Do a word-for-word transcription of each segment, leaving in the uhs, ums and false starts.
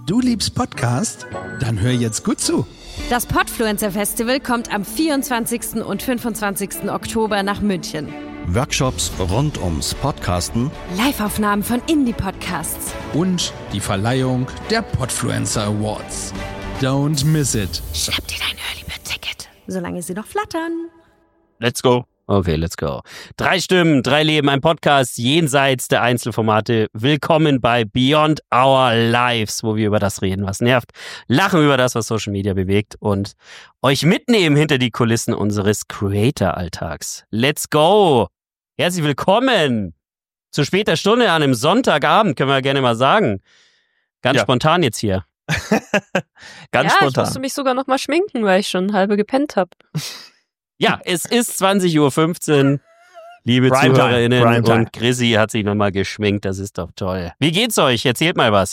Du liebst Podcast? Dann hör jetzt gut zu. Das Podfluencer Festival kommt am vierundzwanzigsten und fünfundzwanzigsten Oktober nach München. Workshops rund ums Podcasten, Live-Aufnahmen von Indie-Podcasts und die Verleihung der Podfluencer Awards. Don't miss it. Schnapp dir dein Early-Bird-Ticket, solange sie noch flattern. Let's go. Okay, let's go. Drei Stimmen, drei Leben, ein Podcast jenseits der Einzelformate. Willkommen bei Beyond Our Lives, wo wir über das reden, was nervt, lachen über das, was Social Media bewegt und euch mitnehmen hinter die Kulissen unseres Creator-Alltags. Let's go! Herzlich willkommen zu später Stunde an einem Sonntagabend, können wir gerne mal sagen. Ganz Ja. spontan jetzt hier. Ganz ja, spontan. ich musste mich sogar noch mal schminken, weil ich schon halbe gepennt habe. Ja, es ist zwanzig Uhr fünfzehn. Liebe Prime ZuhörerInnen, Time, Prime Time. und Chrissy hat sich nochmal geschminkt, das ist doch toll. Wie geht's euch? Erzählt mal was.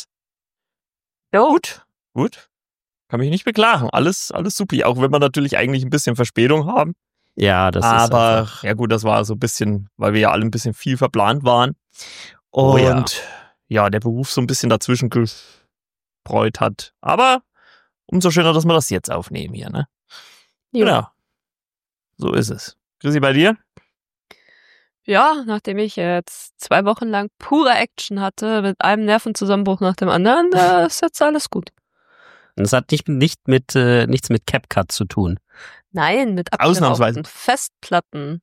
Gut, gut. Kann mich nicht beklagen. Alles, alles supi. Auch wenn wir natürlich eigentlich ein bisschen Verspätung haben. Ja, das ist Aber, einfach, ja gut, das war so ein bisschen, weil wir ja alle ein bisschen viel verplant waren. Und Oh ja. ja. der Beruf so ein bisschen dazwischen gebräut hat. Aber umso schöner, dass wir das jetzt aufnehmen hier, ne? Ja. Genau. So ist es. Chrissy, bei dir? Ja, nachdem ich jetzt zwei Wochen lang pure Action hatte, mit einem Nervenzusammenbruch nach dem anderen, äh, ist jetzt alles gut. das hat nicht, nicht mit, äh, nichts mit CapCut zu tun. Nein, mit Ausnahmsweise. abgeraubten Festplatten.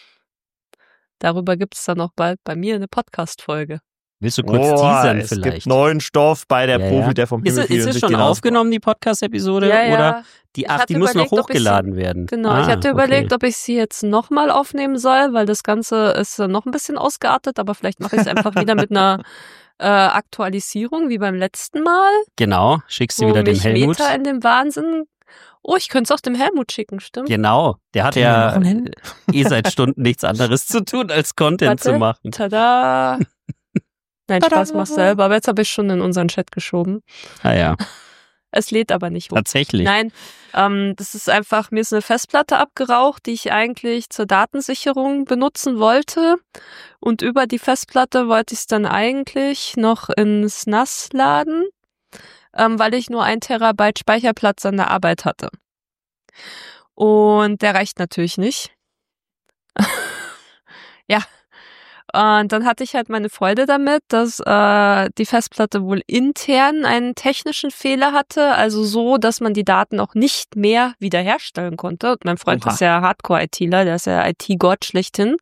Darüber gibt es dann auch bald bei mir eine Podcast-Folge. Willst du kurz Boah, teasern es vielleicht? gibt neuen Stoff bei der Ja, Profi, ja. der vom Ist, Himmel es- fiel ist und es sich schon die Nase aufgenommen, die Podcast-Episode? Ja, ja. Oder die, Ich ach, hatte die muss noch überlegt, ob ich sie- hochgeladen werden. Genau, ah, ich hatte okay. überlegt, ob ich sie jetzt nochmal aufnehmen soll, weil das Ganze ist äh, noch ein bisschen ausgeartet, aber vielleicht mache ich es einfach wieder mit einer äh, Aktualisierung, wie beim letzten Mal, Genau, schickst du wo wieder dem mich Helmut. Meta in dem Wahnsinn... Oh, ich könnte es auch dem Helmut schicken, stimmt? Genau, der hat Kriegen wir ja noch einen hin? eh seit Stunden nichts anderes zu tun, als Content Warte. zu machen. Tada! Nein, Tada. Spaß mach's selber, aber jetzt habe ich schon in unseren Chat geschoben. Ah ja, Es lädt aber nicht hoch. tatsächlich. Nein, ähm, das ist einfach, mir ist eine Festplatte abgeraucht, die ich eigentlich zur Datensicherung benutzen wollte. Und über die Festplatte wollte ich es dann eigentlich noch ins N A S laden, ähm, weil ich nur ein Terabyte Speicherplatz an der Arbeit hatte. Und der reicht natürlich nicht. Ja. Und dann hatte ich halt meine Freude damit, dass äh, die Festplatte wohl intern einen technischen Fehler hatte, also so, dass man die Daten auch nicht mehr wiederherstellen konnte. Und mein Freund Oha. ist ja Hardcore-ITler, der ist ja I T-Gott schlechthin.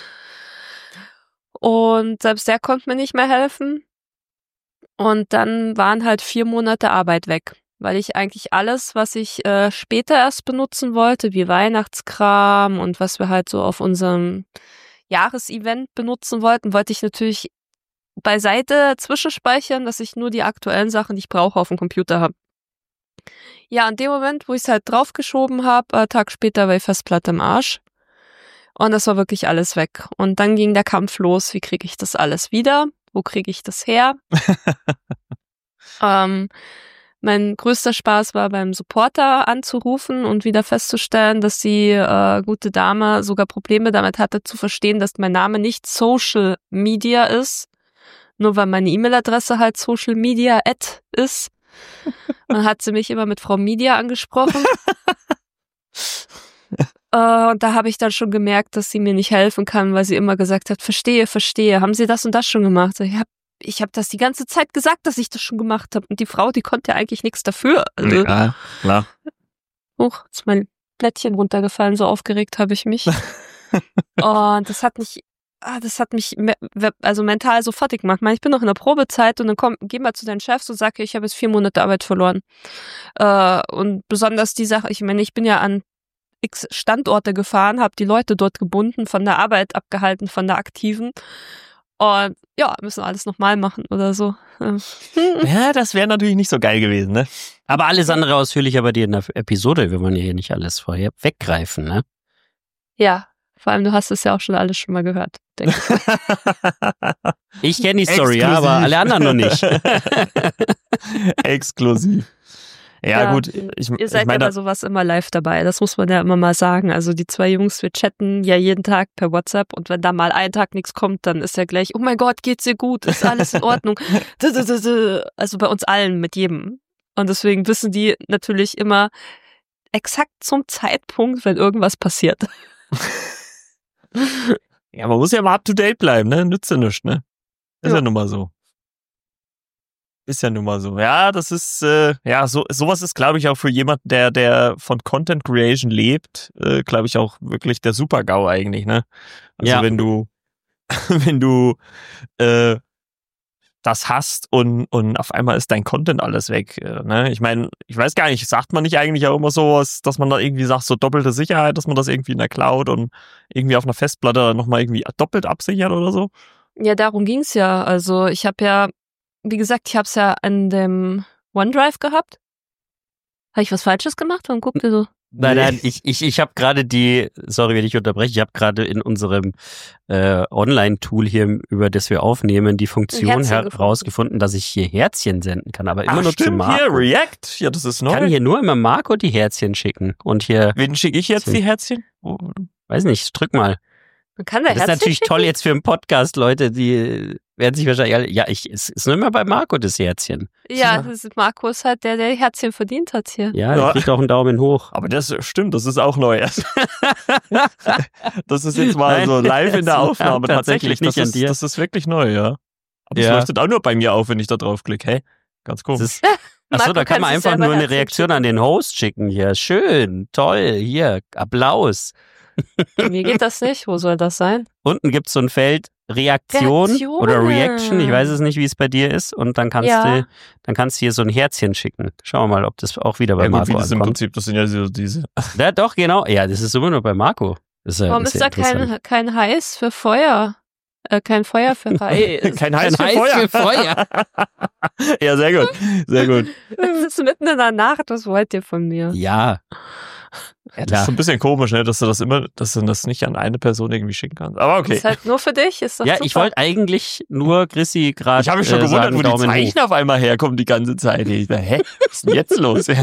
Und selbst der konnte mir nicht mehr helfen. Und dann waren halt vier Monate Arbeit weg, weil ich eigentlich alles, was ich äh, später erst benutzen wollte, wie Weihnachtskram und was wir halt so auf unserem Jahresevent benutzen wollten, wollte ich natürlich beiseite zwischenspeichern, dass ich nur die aktuellen Sachen, die ich brauche, auf dem Computer habe. Ja, in dem Moment, wo ich es halt draufgeschoben habe, äh, Tag später war die Festplatte im Arsch. Und das war wirklich alles weg. Und dann ging der Kampf los, wie kriege ich das alles wieder? Wo kriege ich das her? ähm, Mein größter Spaß war, beim Supporter anzurufen und wieder festzustellen, dass die äh, gute Dame sogar Probleme damit hatte zu verstehen, dass mein Name nicht Social Media ist, nur weil meine E-Mail-Adresse halt Social Media at ist. Dann hat sie mich immer mit Frau Media angesprochen. äh, und da habe ich dann schon gemerkt, dass sie mir nicht helfen kann, weil sie immer gesagt hat, verstehe, verstehe, haben Sie das und das schon gemacht? Ich habe Ich habe das die ganze Zeit gesagt, dass ich das schon gemacht habe. Und die Frau, die konnte ja eigentlich nichts dafür. Also, Ja, klar. Huch, ist mein Blättchen runtergefallen, so aufgeregt habe ich mich. Und das hat mich, ah, das hat mich me- we- also mental so fertig gemacht. Ich meine, ich bin noch in der Probezeit und dann komm, geh mal zu deinen Chefs und sag, ich habe jetzt vier Monate Arbeit verloren. Äh, und besonders die Sache, ich meine, ich bin ja an x Standorte gefahren, habe die Leute dort gebunden, von der Arbeit abgehalten, von der aktiven. Und ja, müssen alles nochmal machen oder so. Ja, das wäre natürlich nicht so geil gewesen, ne? Aber alles andere ausführlicher bei dir in der Episode. Wir wollen ja hier nicht alles vorher weggreifen, ne? Ja, vor allem du hast es ja auch schon alles schon mal gehört, denke ich. Ich kenne die Story, ja, Exklusiv. aber alle anderen noch nicht. Exklusiv. Ja, Ja, gut, ich, Ihr ich seid ja meine, bei sowas immer live dabei, das muss man ja immer mal sagen. Also die zwei Jungs, wir chatten ja jeden Tag per WhatsApp und wenn da mal ein Tag nichts kommt, dann ist ja gleich, oh mein Gott, geht's dir gut, ist alles in Ordnung. Also bei uns allen, mit jedem. Und deswegen wissen die natürlich immer exakt zum Zeitpunkt, wenn irgendwas passiert. ja, man muss ja mal up to date bleiben, ne? Nützt ja nichts, ne? Ist ja, Ja. nun mal so. Ist ja nun mal so. Ja, das ist, äh, ja, so sowas ist, glaube ich, auch für jemanden, der, der von Content Creation lebt, äh, glaube ich, auch wirklich der Super-GAU eigentlich, ne? Also Ja. wenn du, wenn du äh, das hast und, und auf einmal ist dein Content alles weg. Äh, ne? Ich meine, ich weiß gar nicht, sagt man nicht eigentlich auch immer sowas, dass man da irgendwie sagt, so doppelte Sicherheit, dass man das irgendwie in der Cloud und irgendwie auf einer Festplatte nochmal irgendwie doppelt absichert oder so? Ja, darum ging's ja. Also ich habe ja, wie gesagt, ich habe es ja an dem OneDrive gehabt. Habe ich was Falsches gemacht? Warum guckt ihr so? Nein, nein, ich, ich, ich habe gerade die, sorry, wenn ich unterbreche, ich habe gerade in unserem äh, Online-Tool hier, über das wir aufnehmen, die Funktion Herzchen herausgefunden, dass ich hier Herzchen senden kann, aber immer Ach, nur zu stimmt, Marco. hier, React. Ja, das ist Ich kann neu. hier nur immer Marco die Herzchen schicken und hier, Wen schicke ich jetzt die Herzchen? Oh, weiß nicht, drück mal. Man kann da Das ist Herzchen natürlich schicken? toll jetzt für einen Podcast, Leute, die werden sich wahrscheinlich alle, ja, ich, es ist nur immer bei Marco das Herzchen. Ja, das ist Markus halt, der der Herzchen verdient hat hier. Ja, Ja. der kriegt auch einen Daumen hoch. aber das stimmt, das ist auch neu. Das ist jetzt mal Nein, so live in das der Aufnahme lag tatsächlich tatsächlich. Das nicht an ist, dir. das ist wirklich neu, ja. Aber es Ja. leuchtet auch nur bei mir auf, wenn ich da drauf klicke. Hey, ganz Das komisch. ist, achso, Marco da kann man sich einfach selber nur eine Herzchen Reaktion an den Host schicken hier. Schön, toll, hier, Applaus. schicken. Mir geht das nicht. Wo soll das sein? Unten gibt's so ein Feld Reaktion Reaktionen. oder Reaction. Ich weiß es nicht, wie es bei dir ist. Und dann kannst Ja. du, dann kannst du hier so ein Herzchen schicken. Schauen wir mal, ob das auch wieder bei Ja, gut, wie Marco das im ankommt. Prinzip, das sind ja so diese. Ja, doch, genau. Ja, das ist immer nur bei Marco. Das ist, ja- Warum das ist ja da kein, interessant. kein Heiß für Feuer? Äh, kein Feuer für Heiß. Kein Heiß für Heiß Feuer. für Feuer. Ja, sehr gut. Sehr gut. Es ist mitten in der Nacht, was wollt ihr von mir? Ja. Ja, das ist so ein bisschen komisch, ne, dass du das immer, dass du das nicht an eine Person irgendwie schicken kannst. Aber okay. Ist halt nur für dich, ist doch Ja, super. ich wollte eigentlich nur Chrissy gerade. Ich habe mich schon äh, gewundert, sagen, wo die Daumen hoch. Zeichen auf einmal herkommen die ganze Zeit. Ich dachte, hä, was ist denn jetzt los? Ja.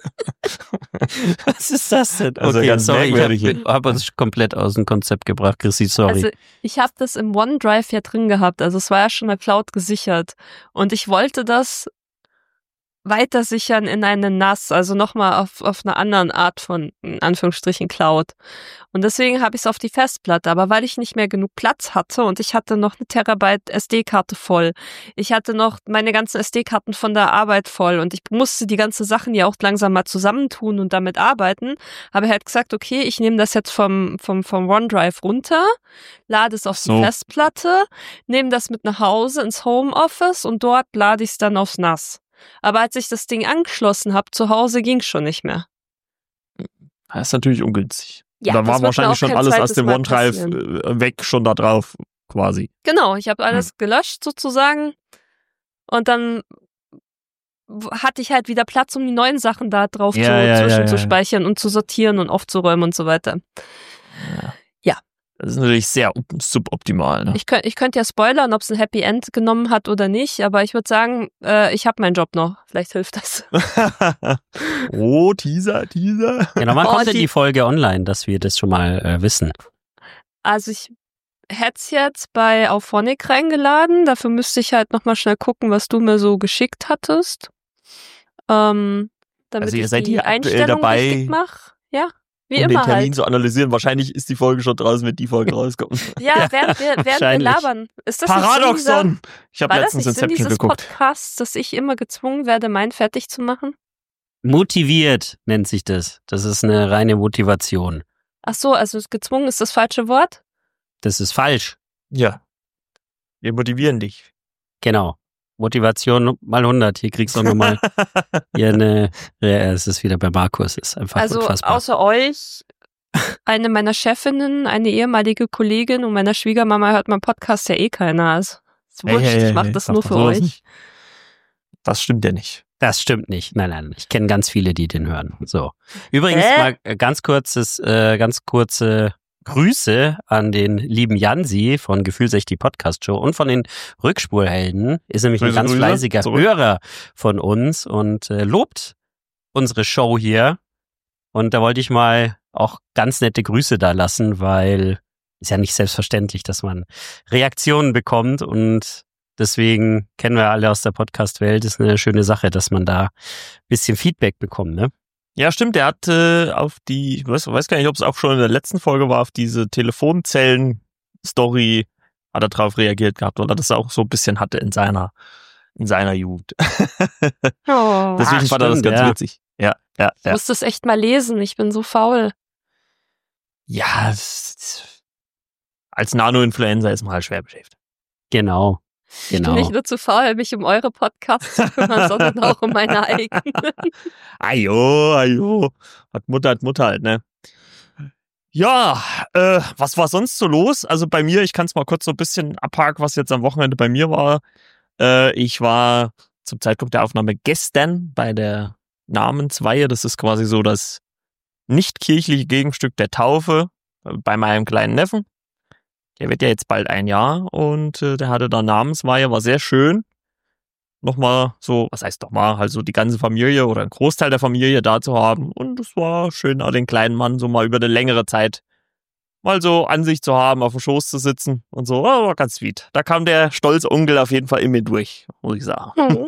Was ist das denn? Also Okay, ganz sorry, ich merkwürdig. habe hab uns komplett aus dem Konzept gebracht, Chrissy, sorry. Also ich habe das im OneDrive ja drin gehabt, also es war ja schon in der Cloud gesichert und ich wollte das weiter sichern in eine N A S, also nochmal auf, auf einer anderen Art von, in Anführungsstrichen, Cloud. Und deswegen habe ich es auf die Festplatte, aber weil ich nicht mehr genug Platz hatte und ich hatte noch eine Terabyte S D-Karte voll, ich hatte noch meine ganzen S D-Karten von der Arbeit voll und ich musste die ganzen Sachen ja auch langsam mal zusammentun und damit arbeiten, habe ich halt gesagt, okay, ich nehme das jetzt vom, vom, vom OneDrive runter, lade es auf So. die Festplatte, nehme das mit nach Hause ins Homeoffice und dort lade ich es dann aufs N A S. Aber als ich das Ding angeschlossen habe, zu Hause ging es schon nicht mehr. Das ist natürlich ungünstig. Ja, da das war wird mir wahrscheinlich auch schon kein alles aus zweites dem Mal OneDrive passieren. äh, weg, schon da drauf, quasi. Genau, ich habe alles Hm. gelöscht sozusagen und dann w- hatte ich halt wieder Platz, um die neuen Sachen da drauf Ja, zu, ja, ja, zwischenzuspeichern und zu sortieren und aufzuräumen und so weiter. Das ist natürlich sehr suboptimal. Ne? Ich, könnt, ich könnte ja spoilern, ob es ein Happy End genommen hat oder nicht, aber ich würde sagen, äh, ich habe meinen Job noch. Vielleicht hilft das. Oh, Teaser, Teaser. Genau, wann Oh, kommt denn die- die Folge online, dass wir das schon mal äh, wissen? Also ich hätte es jetzt bei Auphonic reingeladen. Dafür müsste ich halt nochmal schnell gucken, was du mir so geschickt hattest. Ähm, damit Also ihr ich seid die hier aktuell Einstellung dabei, richtig mache. Ja, wie um den immer Termin halt. zu analysieren. Wahrscheinlich ist die Folge schon draußen, wenn die Folge rauskommt. Ja, während wir, während wir wahrscheinlich. labern. Ist das nicht Sinn dieser, Paradoxon! Ich habe war das letztens nicht Sinn Inception dieses geguckt. Podcasts, dass ich immer gezwungen werde, meinen fertig zu machen? Motiviert nennt sich das. Das ist eine reine Motivation. Ach so, also gezwungen ist das falsche Wort? Das ist falsch. Ja. Wir motivieren dich. Genau. Motivation mal hundert. Hier kriegst du auch nochmal hier eine, ja, es ist wieder bei Markus. Es ist einfach Also unfassbar. außer euch, eine meiner Chefinnen, eine ehemalige Kollegin und meiner Schwiegermama hört meinen Podcast ja eh keiner. Also, ist Hey, wurscht, hey, ich hey, mach hey, das sag nur doch für sowas euch. nicht. Das stimmt ja nicht. Das stimmt nicht. Nein, nein, ich kenne ganz viele, die den hören. So. Übrigens Hä? mal äh, ganz kurzes, äh, ganz kurze Grüße an den lieben Jansi von Gefühl sich die Podcast Show und von den Rückspurhelden. Ist nämlich ein Grüße, ganz Grüße. fleißiger Zurück. Hörer von uns und äh, lobt unsere Show hier. Und da wollte ich mal auch ganz nette Grüße da lassen, weil ist ja nicht selbstverständlich, dass man Reaktionen bekommt. Und deswegen kennen wir alle aus der Podcast-Welt. Ist eine schöne Sache, dass man da ein bisschen Feedback bekommt, ne? Ja, stimmt. Der hat äh, auf die, ich weiß, weiß gar nicht, ob es auch schon in der letzten Folge war, auf diese Telefonzellen-Story hat er drauf reagiert gehabt, weil er das auch so ein bisschen hatte in seiner in seiner Jugend. Oh. Deswegen Ach, fand er das stimmt, ganz ja. witzig. Ja, ja, Ich ja. muss das echt mal lesen. Ich bin so faul. Ja, es- als Nano-Influencer ist man halt schwer beschäftigt. Genau. Ich bin Genau. nicht nur zu faul, mich um eure Podcasts zu kümmern, sondern auch um meine eigenen. Ajo, ajo. Hat Mutter, hat Mutter halt, ne? Ja, äh, was war sonst so los? Also bei mir, ich kann es mal kurz so ein bisschen abhaken, was jetzt am Wochenende bei mir war. Äh, ich war zum Zeitpunkt der Aufnahme gestern bei der Namensweihe. Das ist quasi so das nicht kirchliche Gegenstück der Taufe äh, bei meinem kleinen Neffen. Der wird ja jetzt bald ein Jahr und äh, der hatte da Namensweihe, war sehr schön. Nochmal so, was heißt nochmal, halt so die ganze Familie oder ein Großteil der Familie da zu haben. Und es war schön, auch den kleinen Mann so mal über eine längere Zeit mal so an sich zu haben, auf dem Schoß zu sitzen und so. Oh, war ganz sweet. Da kam der stolze Onkel auf jeden Fall in mir durch, muss ich sagen. Mhm.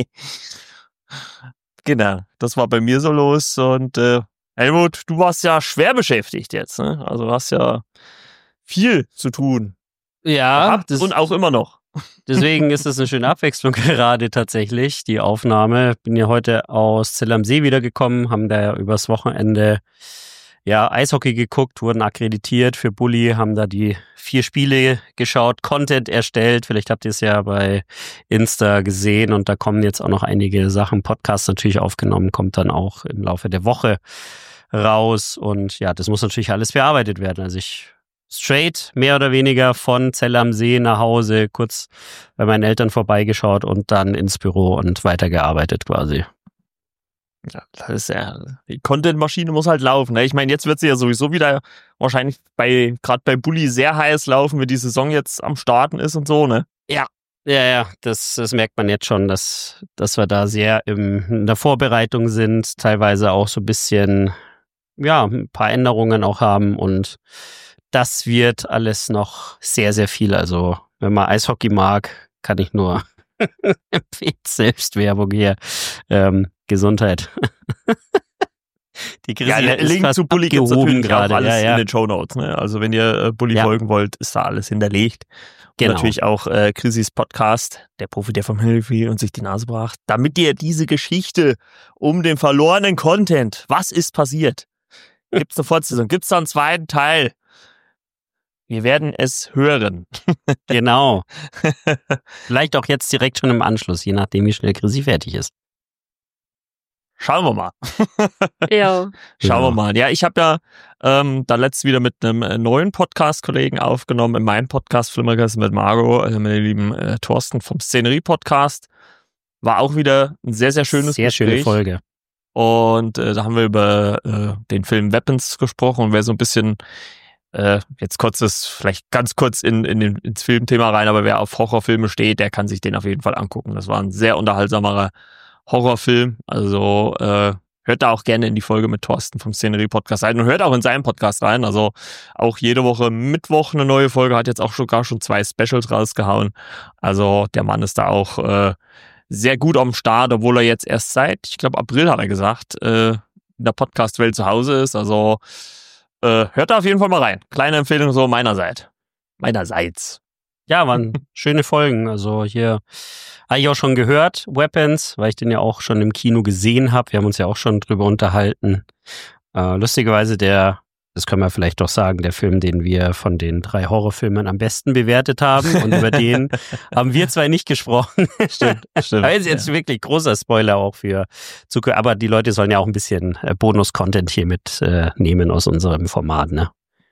Genau, das war bei mir so los. Und äh, Helmut, du warst ja schwer beschäftigt jetzt, ne? Also du hast ja viel zu tun. Ja, gehabt das, und auch immer noch. deswegen ist es eine schöne Abwechslung gerade tatsächlich, die Aufnahme. Bin ja heute aus Zell am See wiedergekommen, haben da ja übers Wochenende ja Eishockey geguckt, wurden akkreditiert für Bulli, haben da die vier Spiele geschaut, Content erstellt. Vielleicht habt ihr es ja bei Insta gesehen und da kommen jetzt auch noch einige Sachen, Podcast natürlich aufgenommen, kommt dann auch im Laufe der Woche raus und ja, das muss natürlich alles bearbeitet werden. Also ich straight, mehr oder weniger, von Zell am See nach Hause, kurz bei meinen Eltern vorbeigeschaut und dann ins Büro und weitergearbeitet quasi. Ja, das ist ja, die Content-Maschine muss halt laufen. Ne? Ich meine, jetzt wird sie ja sowieso wieder wahrscheinlich bei, gerade bei Bulli sehr heiß laufen, wenn die Saison jetzt am Starten ist und so, ne? Ja, ja, das, das merkt man jetzt schon, dass, dass wir da sehr im, in der Vorbereitung sind, teilweise auch so ein bisschen, ja, ein paar Änderungen auch haben und das wird alles noch sehr, sehr viel. Also, wenn man Eishockey mag, kann ich nur empfehlen, Selbstwerbung hier. Ähm, Gesundheit. Die Krise Ja, ist Link fast zu Bulli gibt's abgehoben natürlich auch gerade. alles Ja, ja. in den Shownotes. Ne? Also wenn ihr äh, Bulli Ja. folgen wollt, ist da alles hinterlegt. Genau. Und natürlich auch äh, Chrissys Podcast, der Profi, der vom Himmel fiel und sich die Nase brach. Damit ihr diese Geschichte um den verlorenen Content, was ist passiert? Gibt's eine Fortsetzung? Gibt's da einen zweiten Teil? Wir werden es hören. Genau. Vielleicht auch jetzt direkt schon im Anschluss, je nachdem, wie schnell Chrissy fertig ist. Schauen wir mal. Ja. Schauen wir Ja. mal. Ja, ich habe ja ähm, da letztens wieder mit einem äh, neuen Podcast-Kollegen aufgenommen, in meinem Podcast Flimmerkiste mit Margot, also mit dem lieben äh, Thorsten vom Szenerie-Podcast. War auch wieder ein sehr, sehr schönes Sehr Gespräch. schöne Folge. Und äh, da haben wir über äh, den Film Weapons gesprochen und wer so ein bisschen, äh, jetzt kurz das, vielleicht ganz kurz in, in den, ins Filmthema rein, aber wer auf Horrorfilme steht, der kann sich den auf jeden Fall angucken. Das war ein sehr unterhaltsamer Horrorfilm. Also äh, hört da auch gerne in die Folge mit Thorsten vom Szenerie-Podcast rein und hört auch in seinen Podcast rein. Also auch jede Woche Mittwoch eine neue Folge, hat jetzt auch sogar schon zwei Specials rausgehauen. Also der Mann ist da auch äh, sehr gut am Start, obwohl er jetzt erst seit, ich glaube April hat er gesagt, äh, in der Podcast-Welt zu Hause ist. Also äh, hört da auf jeden Fall mal rein. Kleine Empfehlung so meinerseits. Meinerseits. Ja, waren schöne Folgen. Also hier habe ich auch schon gehört, Weapons, weil ich den ja auch schon im Kino gesehen habe. Wir haben uns ja auch schon drüber unterhalten. Äh, lustigerweise der, das können wir vielleicht doch sagen, der Film, den wir von den drei Horrorfilmen am besten bewertet haben. Und über den haben wir zwei nicht gesprochen. Stimmt, stimmt. Aber ist jetzt wirklich großer Spoiler auch für Zukunft. Aber die Leute sollen ja auch ein bisschen äh, Bonus-Content hier mitnehmen äh, aus unserem Format, ne?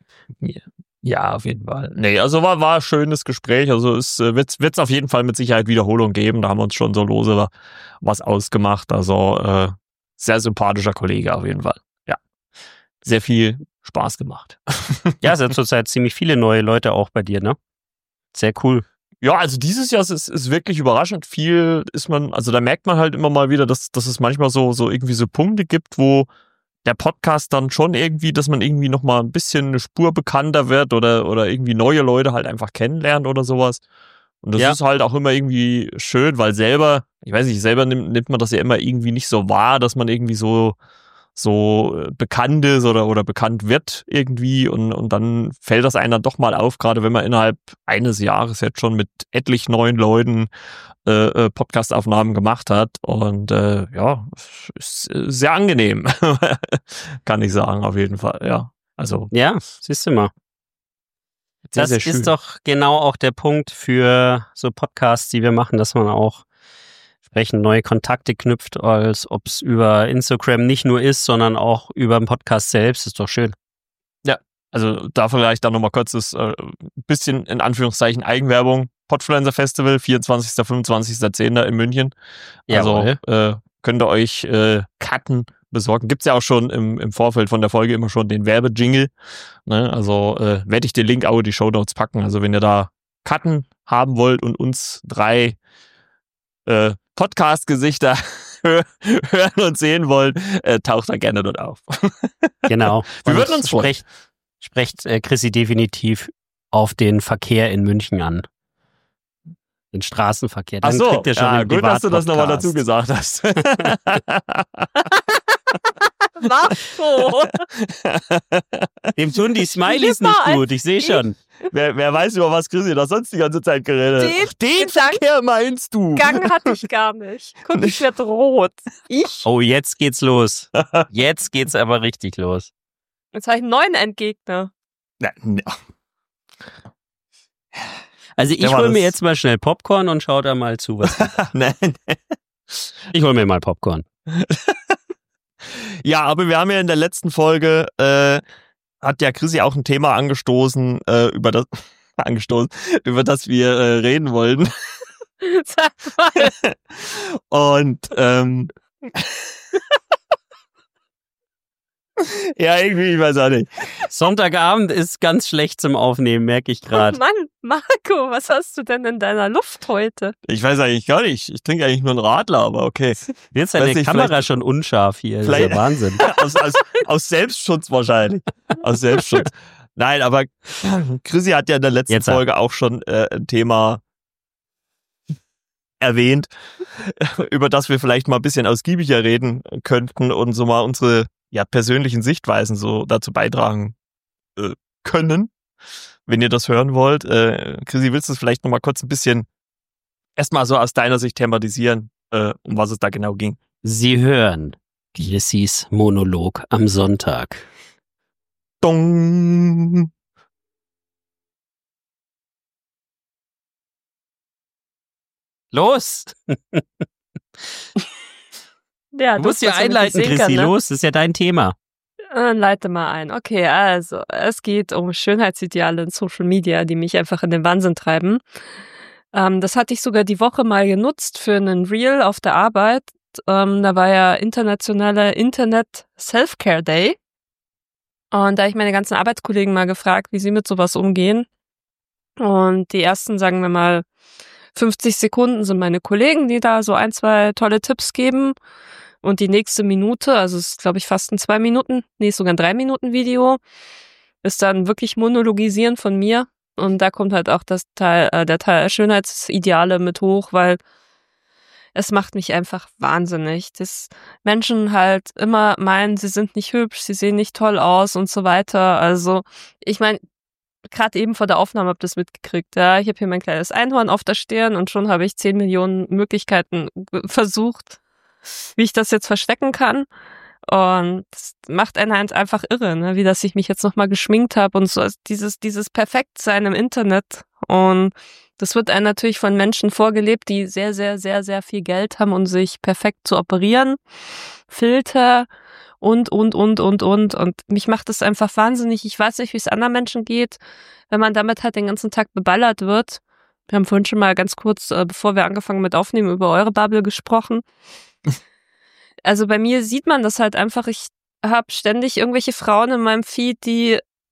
Ja, auf jeden Fall. Nee, also war, war ein schönes Gespräch. Also es äh, wird es auf jeden Fall mit Sicherheit Wiederholung geben. Da haben wir uns schon so lose was ausgemacht. Also äh, sehr sympathischer Kollege auf jeden Fall. Ja, sehr viel Spaß gemacht. Ja, es sind zurzeit ziemlich viele neue Leute auch bei dir, ne? Sehr cool. Ja, also dieses Jahr ist, ist wirklich überraschend viel, ist man, also da merkt man halt immer mal wieder, dass, dass es manchmal so, so irgendwie so Punkte gibt, wo der Podcast dann schon irgendwie, dass man irgendwie nochmal ein bisschen eine Spur bekannter wird oder, oder irgendwie neue Leute halt einfach kennenlernt oder sowas. Und das Ja. ist halt auch immer irgendwie schön, weil selber, ich weiß nicht, selber nimmt, nimmt man das ja immer irgendwie nicht so wahr, dass man irgendwie so, so bekannt ist oder, oder bekannt wird irgendwie und, und dann fällt das einem dann doch mal auf, gerade wenn man innerhalb eines Jahres jetzt schon mit etlich neuen Leuten äh, Podcast-Aufnahmen gemacht hat und äh, ja, ist sehr angenehm, kann ich sagen, auf jeden Fall, ja. Also Ja, siehst du mal. sehr, Das sehr schön. ist doch genau auch der Punkt für so Podcasts, die wir machen, dass man auch entsprechend neue Kontakte knüpft, als ob es über Instagram nicht nur ist, sondern auch über den Podcast selbst. Ist doch schön. Also da vielleicht dann nochmal kurz das äh, bisschen in Anführungszeichen Eigenwerbung. Podfluencer Festival, vierundzwanzigsten fünfundzwanzigsten zehnten in München. Jawohl. Also äh, könnt ihr euch äh, Karten besorgen. Gibt's ja auch schon im, im Vorfeld von der Folge immer schon den Werbejingle. Ne? Also äh, werde ich den Link auch in die Shownotes packen. Also wenn ihr da Karten haben wollt und uns drei äh, Podcast-Gesichter hören und sehen wollt, äh, taucht da gerne dort auf. Genau. Wir Und würden uns freuen. Sprecht, sprecht äh, Chrissy definitiv auf den Verkehr in München an. Den Straßenverkehr. Dann Ach so, kriegt ihr schon ja, den gut, dass du das nochmal Privatpodcast. dazu gesagt hast. Marco! Dem tun die Smileys Lieber nicht als gut, ich sehe schon. wer, wer weiß, über was Chrissy da sonst die ganze Zeit geredet hat. Den Ach, den Gedanken- Verkehr meinst du? Gang hatte ich gar nicht. Guck, ich werd rot. Ich? Oh, jetzt geht's los. Jetzt geht's aber richtig los. Jetzt habe ich einen neuen Endgegner. Na, na. Also ich Der war hole mir das- jetzt mal schnell Popcorn und schau da mal zu, was. Nein. Ich hole mir mal Popcorn. Ja, aber wir haben ja in der letzten Folge, äh, hat ja Chrissy auch ein Thema angestoßen, äh, über das, angestoßen, über das wir äh, reden wollten. Sag mal. Und, ähm, ja, irgendwie, ich weiß auch nicht. Sonntagabend ist ganz schlecht zum Aufnehmen, merke ich gerade. Mann, Marco, was hast du denn in deiner Luft heute? Ich weiß eigentlich gar nicht. Ich trinke eigentlich nur einen Radler, aber okay. Jetzt ist Weiß deine nicht, Kamera vielleicht- schon unscharf hier. Das ist ja Vielleicht- Wahnsinn. aus, aus, aus Selbstschutz wahrscheinlich. Aus Selbstschutz. Nein, aber Chrissy hat ja in der letzten Jetzt, Folge auch schon äh, ein Thema erwähnt, über das wir vielleicht mal ein bisschen ausgiebiger reden könnten und so mal unsere ja, persönlichen Sichtweisen so dazu beitragen äh, können, wenn ihr das hören wollt. Äh, Chrissy, willst du es vielleicht noch mal kurz ein bisschen erstmal so aus deiner Sicht thematisieren, äh, um was es da genau ging? Sie hören Chrissys Monolog am Sonntag. Dong! Los! Ja, Du musst das, ja was man einleiten, nicht sehen Chrissy. kann, ne? Los, das ist ja dein Thema. Äh, leite mal ein. Okay, also, es geht um Schönheitsideale in Social Media, die mich einfach in den Wahnsinn treiben. Ähm, das hatte ich sogar die Woche mal genutzt für einen Reel auf der Arbeit. Ähm, da war ja internationaler Internet Self-Care Day. Und da habe ich meine ganzen Arbeitskollegen mal gefragt, wie sie mit sowas umgehen. Und die ersten, sagen wir mal, fünfzig Sekunden sind meine Kollegen, die da so ein, zwei tolle Tipps geben. Und die nächste Minute, also es ist, glaube ich, fast ein zwei Minuten, nee, sogar ein drei Minuten Video, ist dann wirklich Monologisieren von mir. Und da kommt halt auch das Teil, äh, der Teil Schönheitsideale mit hoch, weil es macht mich einfach wahnsinnig, dass Menschen halt immer meinen, sie sind nicht hübsch, sie sehen nicht toll aus und so weiter. Also ich meine, gerade eben vor der Aufnahme habt ihr das mitgekriegt. Ja, ich habe hier mein kleines Einhorn auf der Stirn und schon habe ich zehn Millionen Möglichkeiten versucht, wie ich das jetzt verstecken kann. Und das macht einen halt einfach irre, ne? Wie dass ich mich jetzt nochmal geschminkt habe und so. Also dieses, dieses Perfektsein im Internet. Und das wird einem natürlich von Menschen vorgelebt, die sehr, sehr, sehr, sehr viel Geld haben, um sich perfekt zu operieren. Filter und, und, und, und, und. Und mich macht das einfach wahnsinnig. Ich weiß nicht, wie es anderen Menschen geht, wenn man damit halt den ganzen Tag beballert wird. Wir haben vorhin schon mal ganz kurz, äh, bevor wir angefangen mit Aufnehmen, über eure Bubble gesprochen. Also bei mir sieht man das halt einfach. Ich habe ständig irgendwelche Frauen in meinem Feed, die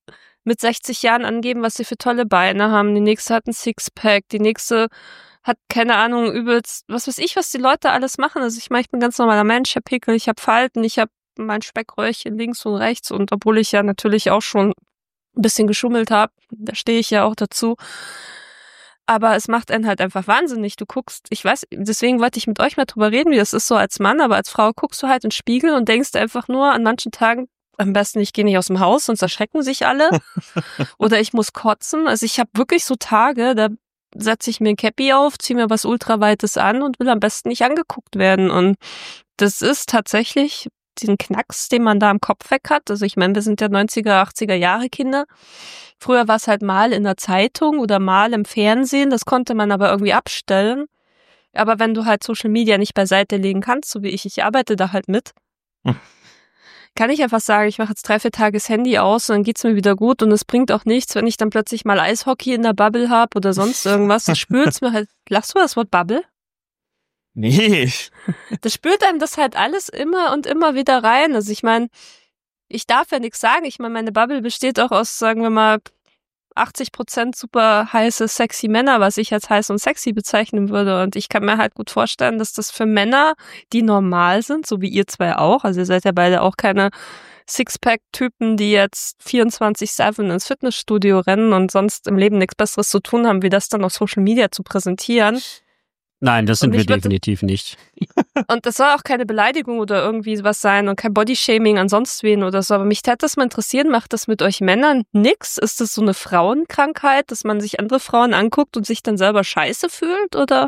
mit sechzig Jahren angeben, was sie für tolle Beine haben. Die nächste hat ein Sixpack, die nächste hat, keine Ahnung, übelst, was weiß ich, was die Leute alles machen. Also ich meine, ich bin ein ganz normaler Mensch, ich habe Pickel, ich habe Falten, ich habe mein Speckröllchen links und rechts und obwohl ich ja natürlich auch schon ein bisschen geschummelt habe, da stehe ich ja auch dazu. Aber es macht einen halt einfach wahnsinnig. Du guckst, ich weiß, deswegen wollte ich mit euch mal drüber reden, wie das ist so als Mann, aber als Frau guckst du halt in den Spiegel und denkst einfach nur an manchen Tagen, am besten ich gehe nicht aus dem Haus, sonst erschrecken sich alle. Oder ich muss kotzen. Also ich habe wirklich so Tage, da setze ich mir ein Cappy auf, ziehe mir was Ultraweites an und will am besten nicht angeguckt werden. Und das ist tatsächlich diesen Knacks, den man da im Kopf weg hat. Also ich meine, wir sind ja neunziger, achtziger Jahre Kinder. Früher war es halt mal in der Zeitung oder mal im Fernsehen. Das konnte man aber irgendwie abstellen. Aber wenn du halt Social Media nicht beiseite legen kannst, so wie ich, ich arbeite da halt mit, hm. kann ich einfach sagen, ich mache jetzt drei, vier Tage das Handy aus und dann geht's mir wieder gut und es bringt auch nichts, wenn ich dann plötzlich mal Eishockey in der Bubble habe oder sonst irgendwas. Das spürt's mir halt. Lachst du das Wort Bubble? Nee. Das spürt einem das halt alles immer und immer wieder rein. Also ich meine, ich darf ja nichts sagen. Ich meine, meine Bubble besteht auch aus, sagen wir mal, achtzig Prozent super heiße, sexy Männer, was ich als heiß und sexy bezeichnen würde. Und ich kann mir halt gut vorstellen, dass das für Männer, die normal sind, so wie ihr zwei auch, also ihr seid ja beide auch keine Sixpack-Typen, die jetzt vierundzwanzig sieben ins Fitnessstudio rennen und sonst im Leben nichts Besseres zu tun haben, wie das dann auf Social Media zu präsentieren. Nein, das sind wir definitiv nicht. Und das soll auch keine Beleidigung oder irgendwie was sein und kein Bodyshaming an sonst wen oder so. Aber mich täte das mal interessieren, macht das mit euch Männern nix? Ist das so eine Frauenkrankheit, dass man sich andere Frauen anguckt und sich dann selber scheiße fühlt, oder?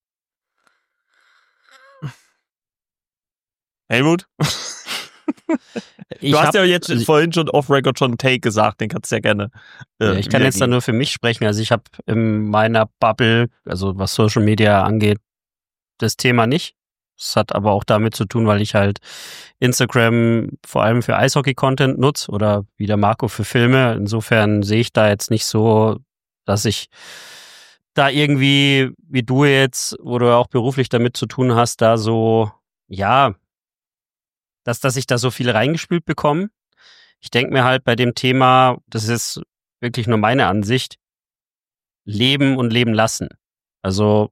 Helmut? Ich du hast hab, ja jetzt also vorhin schon off-Record schon einen Take gesagt, den kannst du ja gerne. Äh, ja, ich kann jetzt da nur für mich sprechen. Also ich habe in meiner Bubble, also was Social Media angeht, das Thema nicht. Das hat aber auch damit zu tun, weil ich halt Instagram vor allem für Eishockey-Content nutze oder wie der Marco für Filme. Insofern sehe ich da jetzt nicht so, dass ich da irgendwie, wie du jetzt, wo du auch beruflich damit zu tun hast, da so, ja, dass, dass ich da so viel reingespült bekomme. Ich denke mir halt bei dem Thema, das ist wirklich nur meine Ansicht, leben und leben lassen. Also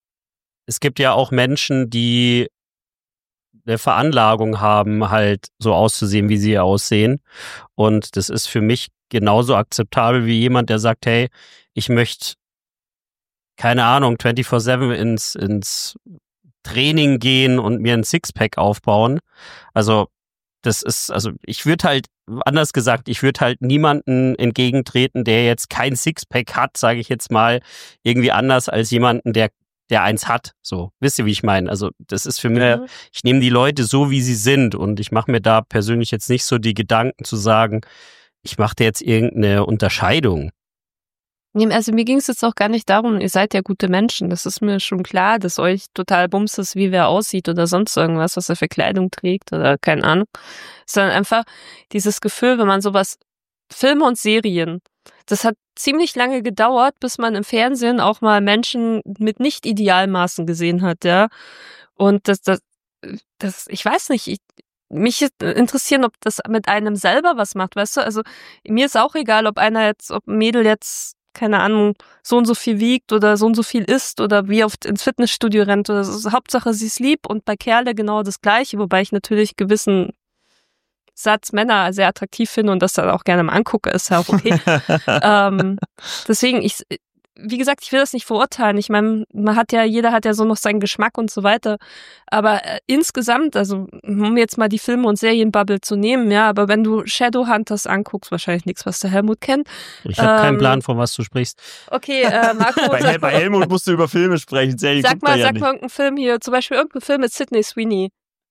es gibt ja auch Menschen, die eine Veranlagung haben, halt so auszusehen, wie sie aussehen. Und das ist für mich genauso akzeptabel wie jemand, der sagt, hey, ich möchte, keine Ahnung, vierundzwanzig sieben ins, ins Training gehen und mir ein Sixpack aufbauen. Also das ist, also ich würde halt, anders gesagt, ich würde halt niemanden entgegentreten, der jetzt kein Sixpack hat, sage ich jetzt mal, irgendwie anders als jemanden, der der eins hat. So, wisst ihr, wie ich meine? Also das ist für mich, ja. Ich nehme die Leute so, wie sie sind und ich mache mir da persönlich jetzt nicht so die Gedanken zu sagen, ich mache da jetzt irgendeine Unterscheidung. Also mir ging es jetzt auch gar nicht darum, ihr seid ja gute Menschen. Das ist mir schon klar, dass euch total bums ist, wie wer aussieht oder sonst irgendwas, was er für Kleidung trägt oder keine Ahnung. Sondern einfach dieses Gefühl, wenn man sowas, Filme und Serien, das hat ziemlich lange gedauert, bis man im Fernsehen auch mal Menschen mit nicht Idealmaßen gesehen hat, ja. Und das, das, das, ich weiß nicht, ich, mich interessieren, ob das mit einem selber was macht, weißt du? Also mir ist auch egal, ob einer jetzt, ob ein Mädel jetzt, keine Ahnung, so und so viel wiegt oder so und so viel isst oder wie oft ins Fitnessstudio rennt oder so. Hauptsache sie ist lieb und bei Kerle genau das Gleiche, wobei ich natürlich gewissen Satz Männer sehr attraktiv finde und das dann auch gerne mal angucke, ist ja auch okay. ähm, deswegen, ich, wie gesagt, ich will das nicht verurteilen. Ich meine, man hat ja, jeder hat ja so noch seinen Geschmack und so weiter. Aber äh, insgesamt, also um jetzt mal die Filme- und Serienbubble zu nehmen, ja, aber wenn du Shadowhunters anguckst, wahrscheinlich nichts, was der Helmut kennt. Ich habe ähm, keinen Plan, von was du sprichst. Okay, äh, Marco. bei, bei Helmut musst du über Filme sprechen. Serien sag mal, ja sag nicht. mal irgendeinen Film hier, zum Beispiel irgendeinen Film mit Sydney Sweeney.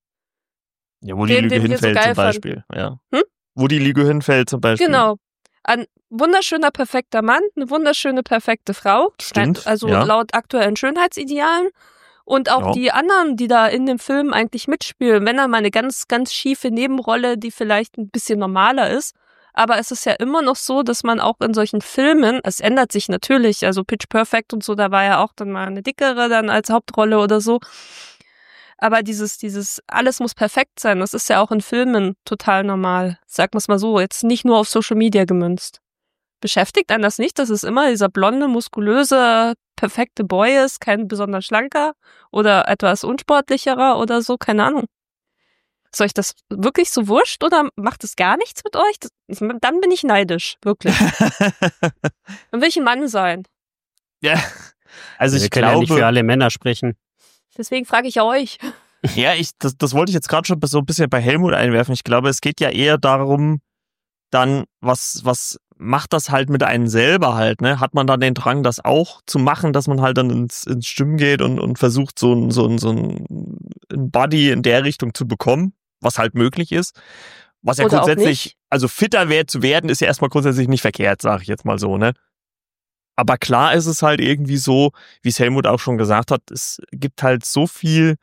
Ja, wo die den, Lüge den hinfällt so zum Beispiel. Ja. Hm? Wo die Lüge hinfällt zum Beispiel. Genau. Ein wunderschöner, perfekter Mann, eine wunderschöne, perfekte Frau. Stimmt, also ja. laut aktuellen Schönheitsidealen. Und auch ja. die anderen, die da in dem Film eigentlich mitspielen. Wenn er mal eine ganz, ganz schiefe Nebenrolle, die vielleicht ein bisschen normaler ist. Aber es ist ja immer noch so, dass man auch in solchen Filmen, es ändert sich natürlich, also Pitch Perfect und so, da war ja auch dann mal eine dickere dann als Hauptrolle oder so. Aber dieses, dieses, alles muss perfekt sein, das ist ja auch in Filmen total normal. Sagen wir es mal so, jetzt nicht nur auf Social Media gemünzt. Beschäftigt einen das nicht, dass es immer dieser blonde, muskulöse, perfekte Boy ist, kein besonders schlanker oder etwas unsportlicherer oder so, keine Ahnung. Ist euch das wirklich so wurscht oder macht es gar nichts mit euch? Das, dann bin ich neidisch, wirklich. Dann will ich ein Mann sein. Ja, also Wir ich können glaube, ja nicht für alle Männer sprechen. Deswegen frage ich euch. ja, ich, das, das wollte ich jetzt gerade schon so ein bisschen bei Helmut einwerfen. Ich glaube, es geht ja eher darum, dann, was, was macht das halt mit einem selber halt, ne? Hat man dann den Drang, das auch zu machen, dass man halt dann ins, ins Gym geht und, und versucht, so ein, so ein, so ein Body in der Richtung zu bekommen, was halt möglich ist. Was ja Oder auch grundsätzlich, nicht. also fitter wär, zu werden, ist ja erstmal grundsätzlich nicht verkehrt, sage ich jetzt mal so, ne? Aber klar ist es halt irgendwie so, wie es Helmut auch schon gesagt hat, es gibt halt so viel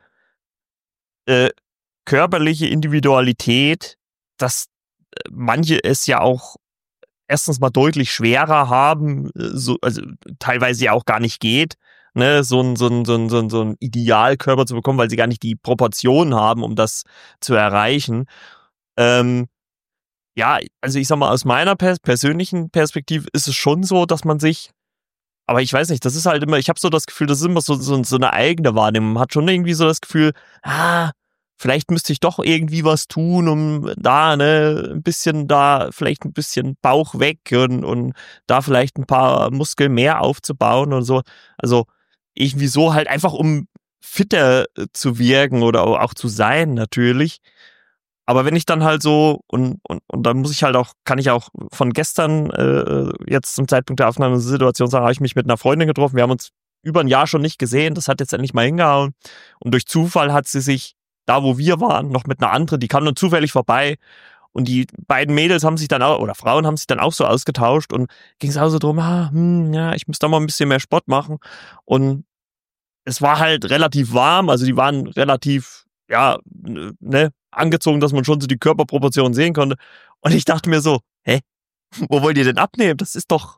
äh, körperliche Individualität, dass manche es ja auch erstens mal deutlich schwerer haben, so, also teilweise ja auch gar nicht geht, ne, so ein, so ein, so ein, so ein, so ein Idealkörper zu bekommen, weil sie gar nicht die Proportionen haben, um das zu erreichen. Ähm, ja, also ich sag mal, aus meiner pers- persönlichen Perspektive ist es schon so, dass man sich, aber ich weiß nicht, das ist halt immer, ich habe so das Gefühl, das ist immer so, so, so eine eigene Wahrnehmung. Man hat schon irgendwie so das Gefühl, ah, vielleicht müsste ich doch irgendwie was tun, um da, ne, ein bisschen da, vielleicht ein bisschen Bauch weg und, und da vielleicht ein paar Muskeln mehr aufzubauen und so. Also irgendwie so halt einfach, um fitter zu wirken oder auch zu sein natürlich. Aber wenn ich dann halt so, und, und, und dann muss ich halt auch, kann ich auch von gestern äh, jetzt zum Zeitpunkt der Aufnahmesituation sagen, habe ich mich mit einer Freundin getroffen. Wir haben uns über ein Jahr schon nicht gesehen. Das hat jetzt endlich mal hingehauen. Und durch Zufall hat sie sich da, wo wir waren, noch mit einer anderen, die kam dann zufällig vorbei und die beiden Mädels haben sich dann auch, oder Frauen haben sich dann auch so ausgetauscht und ging es auch so drum, ah, hm, ja, ich muss da mal ein bisschen mehr Sport machen und es war halt relativ warm, also die waren relativ, ja, ne, angezogen, dass man schon so die Körperproportionen sehen konnte und ich dachte mir so, hä, wo wollt ihr denn abnehmen? Das ist doch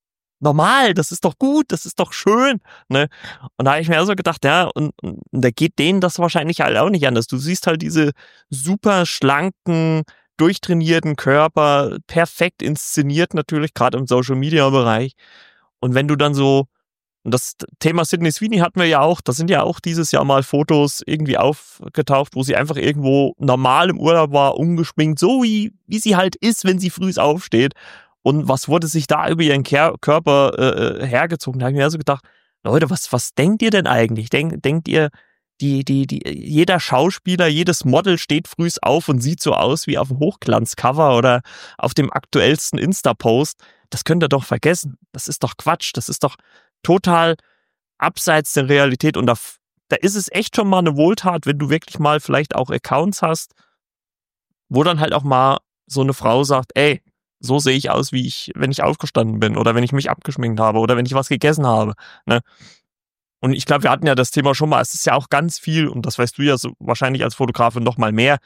normal, das ist doch gut, das ist doch schön, ne? Und da habe ich mir also gedacht, ja, und, und da geht denen das wahrscheinlich halt auch nicht anders. Du siehst halt diese super schlanken, durchtrainierten Körper, perfekt inszeniert natürlich, gerade im Social-Media-Bereich. Und wenn du dann so, und das Thema Sydney Sweeney hatten wir ja auch, da sind ja auch dieses Jahr mal Fotos irgendwie aufgetaucht, wo sie einfach irgendwo normal im Urlaub war, ungeschminkt, so wie, wie sie halt ist, wenn sie früh aufsteht. Und was wurde sich da über ihren Ker- Körper äh, hergezogen? Da habe ich mir also gedacht, Leute, was, was denkt ihr denn eigentlich? Denk, denkt ihr, die, die, die, jeder Schauspieler, jedes Model steht früh auf und sieht so aus wie auf dem Hochglanzcover oder auf dem aktuellsten Insta-Post? Das könnt ihr doch vergessen. Das ist doch Quatsch. Das ist doch total abseits der Realität. Und da, da ist es echt schon mal eine Wohltat, wenn du wirklich mal vielleicht auch Accounts hast, wo dann halt auch mal so eine Frau sagt, ey, so sehe ich aus, wie ich, wenn ich aufgestanden bin oder wenn ich mich abgeschminkt habe oder wenn ich was gegessen habe. Ne? Und ich glaube, wir hatten ja das Thema schon mal, es ist ja auch ganz viel, und das weißt du ja so wahrscheinlich als Fotografin noch mal mehr,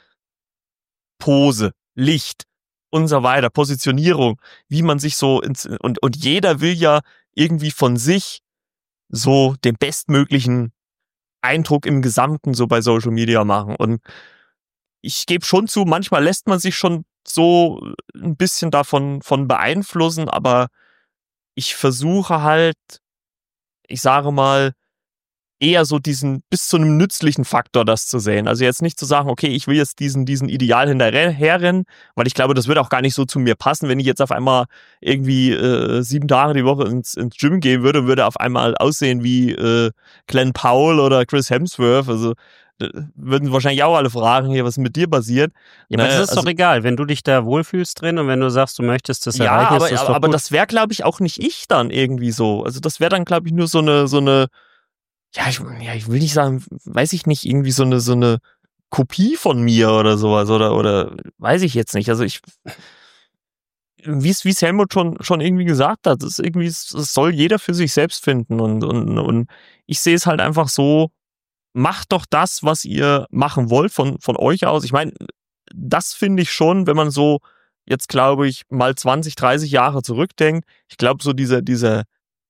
Pose, Licht und so weiter, Positionierung, wie man sich so, ins, und, und jeder will ja irgendwie von sich so den bestmöglichen Eindruck im Gesamten so bei Social Media machen. Und ich gebe schon zu, manchmal lässt man sich schon so ein bisschen davon von beeinflussen, aber ich versuche halt, ich sage mal, eher so diesen, bis zu einem nützlichen Faktor das zu sehen. Also jetzt nicht zu sagen, okay, ich will jetzt diesen, diesen Ideal hinterherrennen, weil ich glaube, das würde auch gar nicht so zu mir passen, wenn ich jetzt auf einmal irgendwie äh, sieben Tage die Woche ins, ins Gym gehen würde, würde auf einmal aussehen wie äh, Glenn Powell oder Chris Hemsworth, also würden wahrscheinlich auch alle fragen hier, was mit dir passiert. Ja, aber ne? das ist also, doch egal, wenn du dich da wohlfühlst drin und wenn du sagst, du möchtest das ja, erreichen, aber, ist das aber, doch aber gut. das wäre, glaube ich, auch nicht ich dann irgendwie so. Also das wäre dann, glaube ich, nur so eine, so eine, ja ich, ja, ich will nicht sagen, weiß ich nicht, irgendwie so eine, so eine Kopie von mir oder sowas oder, oder weiß ich jetzt nicht. Also ich, wie es, wie es Helmut schon, schon irgendwie gesagt hat, das ist irgendwie, das soll jeder für sich selbst finden und, und, und ich sehe es halt einfach so, macht doch das, was ihr machen wollt von, von euch aus. Ich meine, das finde ich schon, wenn man so jetzt, glaube ich, mal zwanzig, dreißig Jahre zurückdenkt. Ich glaube, so dieser, dieser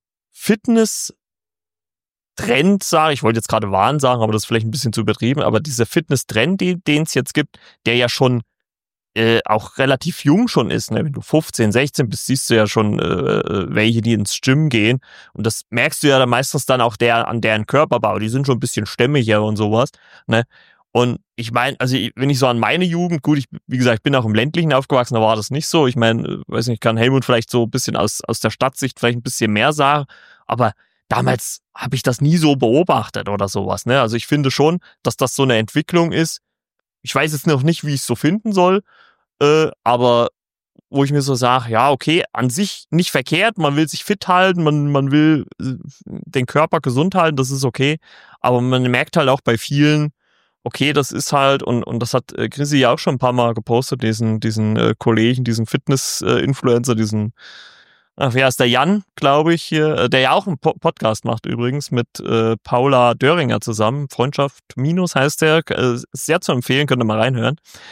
Fitness-Trend, sage ich, wollte jetzt gerade Wahn sagen, aber das ist vielleicht ein bisschen zu übertrieben, aber dieser Fitness-Trend, den es jetzt gibt, der ja schon äh, auch relativ jung schon ist. Ne? Wenn du fünfzehn, sechzehn bist, siehst du ja schon äh, welche, die ins Gym gehen. Und das merkst du ja dann meistens dann auch der, an deren Körperbau. Die sind schon ein bisschen stämmiger und sowas. Ne? Und ich meine, also wenn ich so an meine Jugend, gut, ich, wie gesagt, ich bin auch im Ländlichen aufgewachsen, da war das nicht so. Ich meine, weiß nicht, kann Helmut vielleicht so ein bisschen aus, aus der Stadtsicht vielleicht ein bisschen mehr sagen, aber damals habe ich das nie so beobachtet oder sowas. Ne? Also ich finde schon, dass das so eine Entwicklung ist. Ich weiß jetzt noch nicht, wie ich es so finden soll, äh, aber wo ich mir so sage, ja, okay, an sich nicht verkehrt, man will sich fit halten, man, man will äh, den Körper gesund halten, das ist okay, aber man merkt halt auch bei vielen, okay, das ist halt, und, und das hat äh, Chrissy ja auch schon ein paar Mal gepostet, diesen, diesen äh, Kollegen, diesen Fitness-Influencer, diesen, ach, wer ist der Jan, glaube ich, hier, der ja auch einen po- Podcast macht übrigens mit äh, Paula Döringer zusammen, Freundschaft Minus heißt der, äh, sehr zu empfehlen, könnt ihr mal reinhören.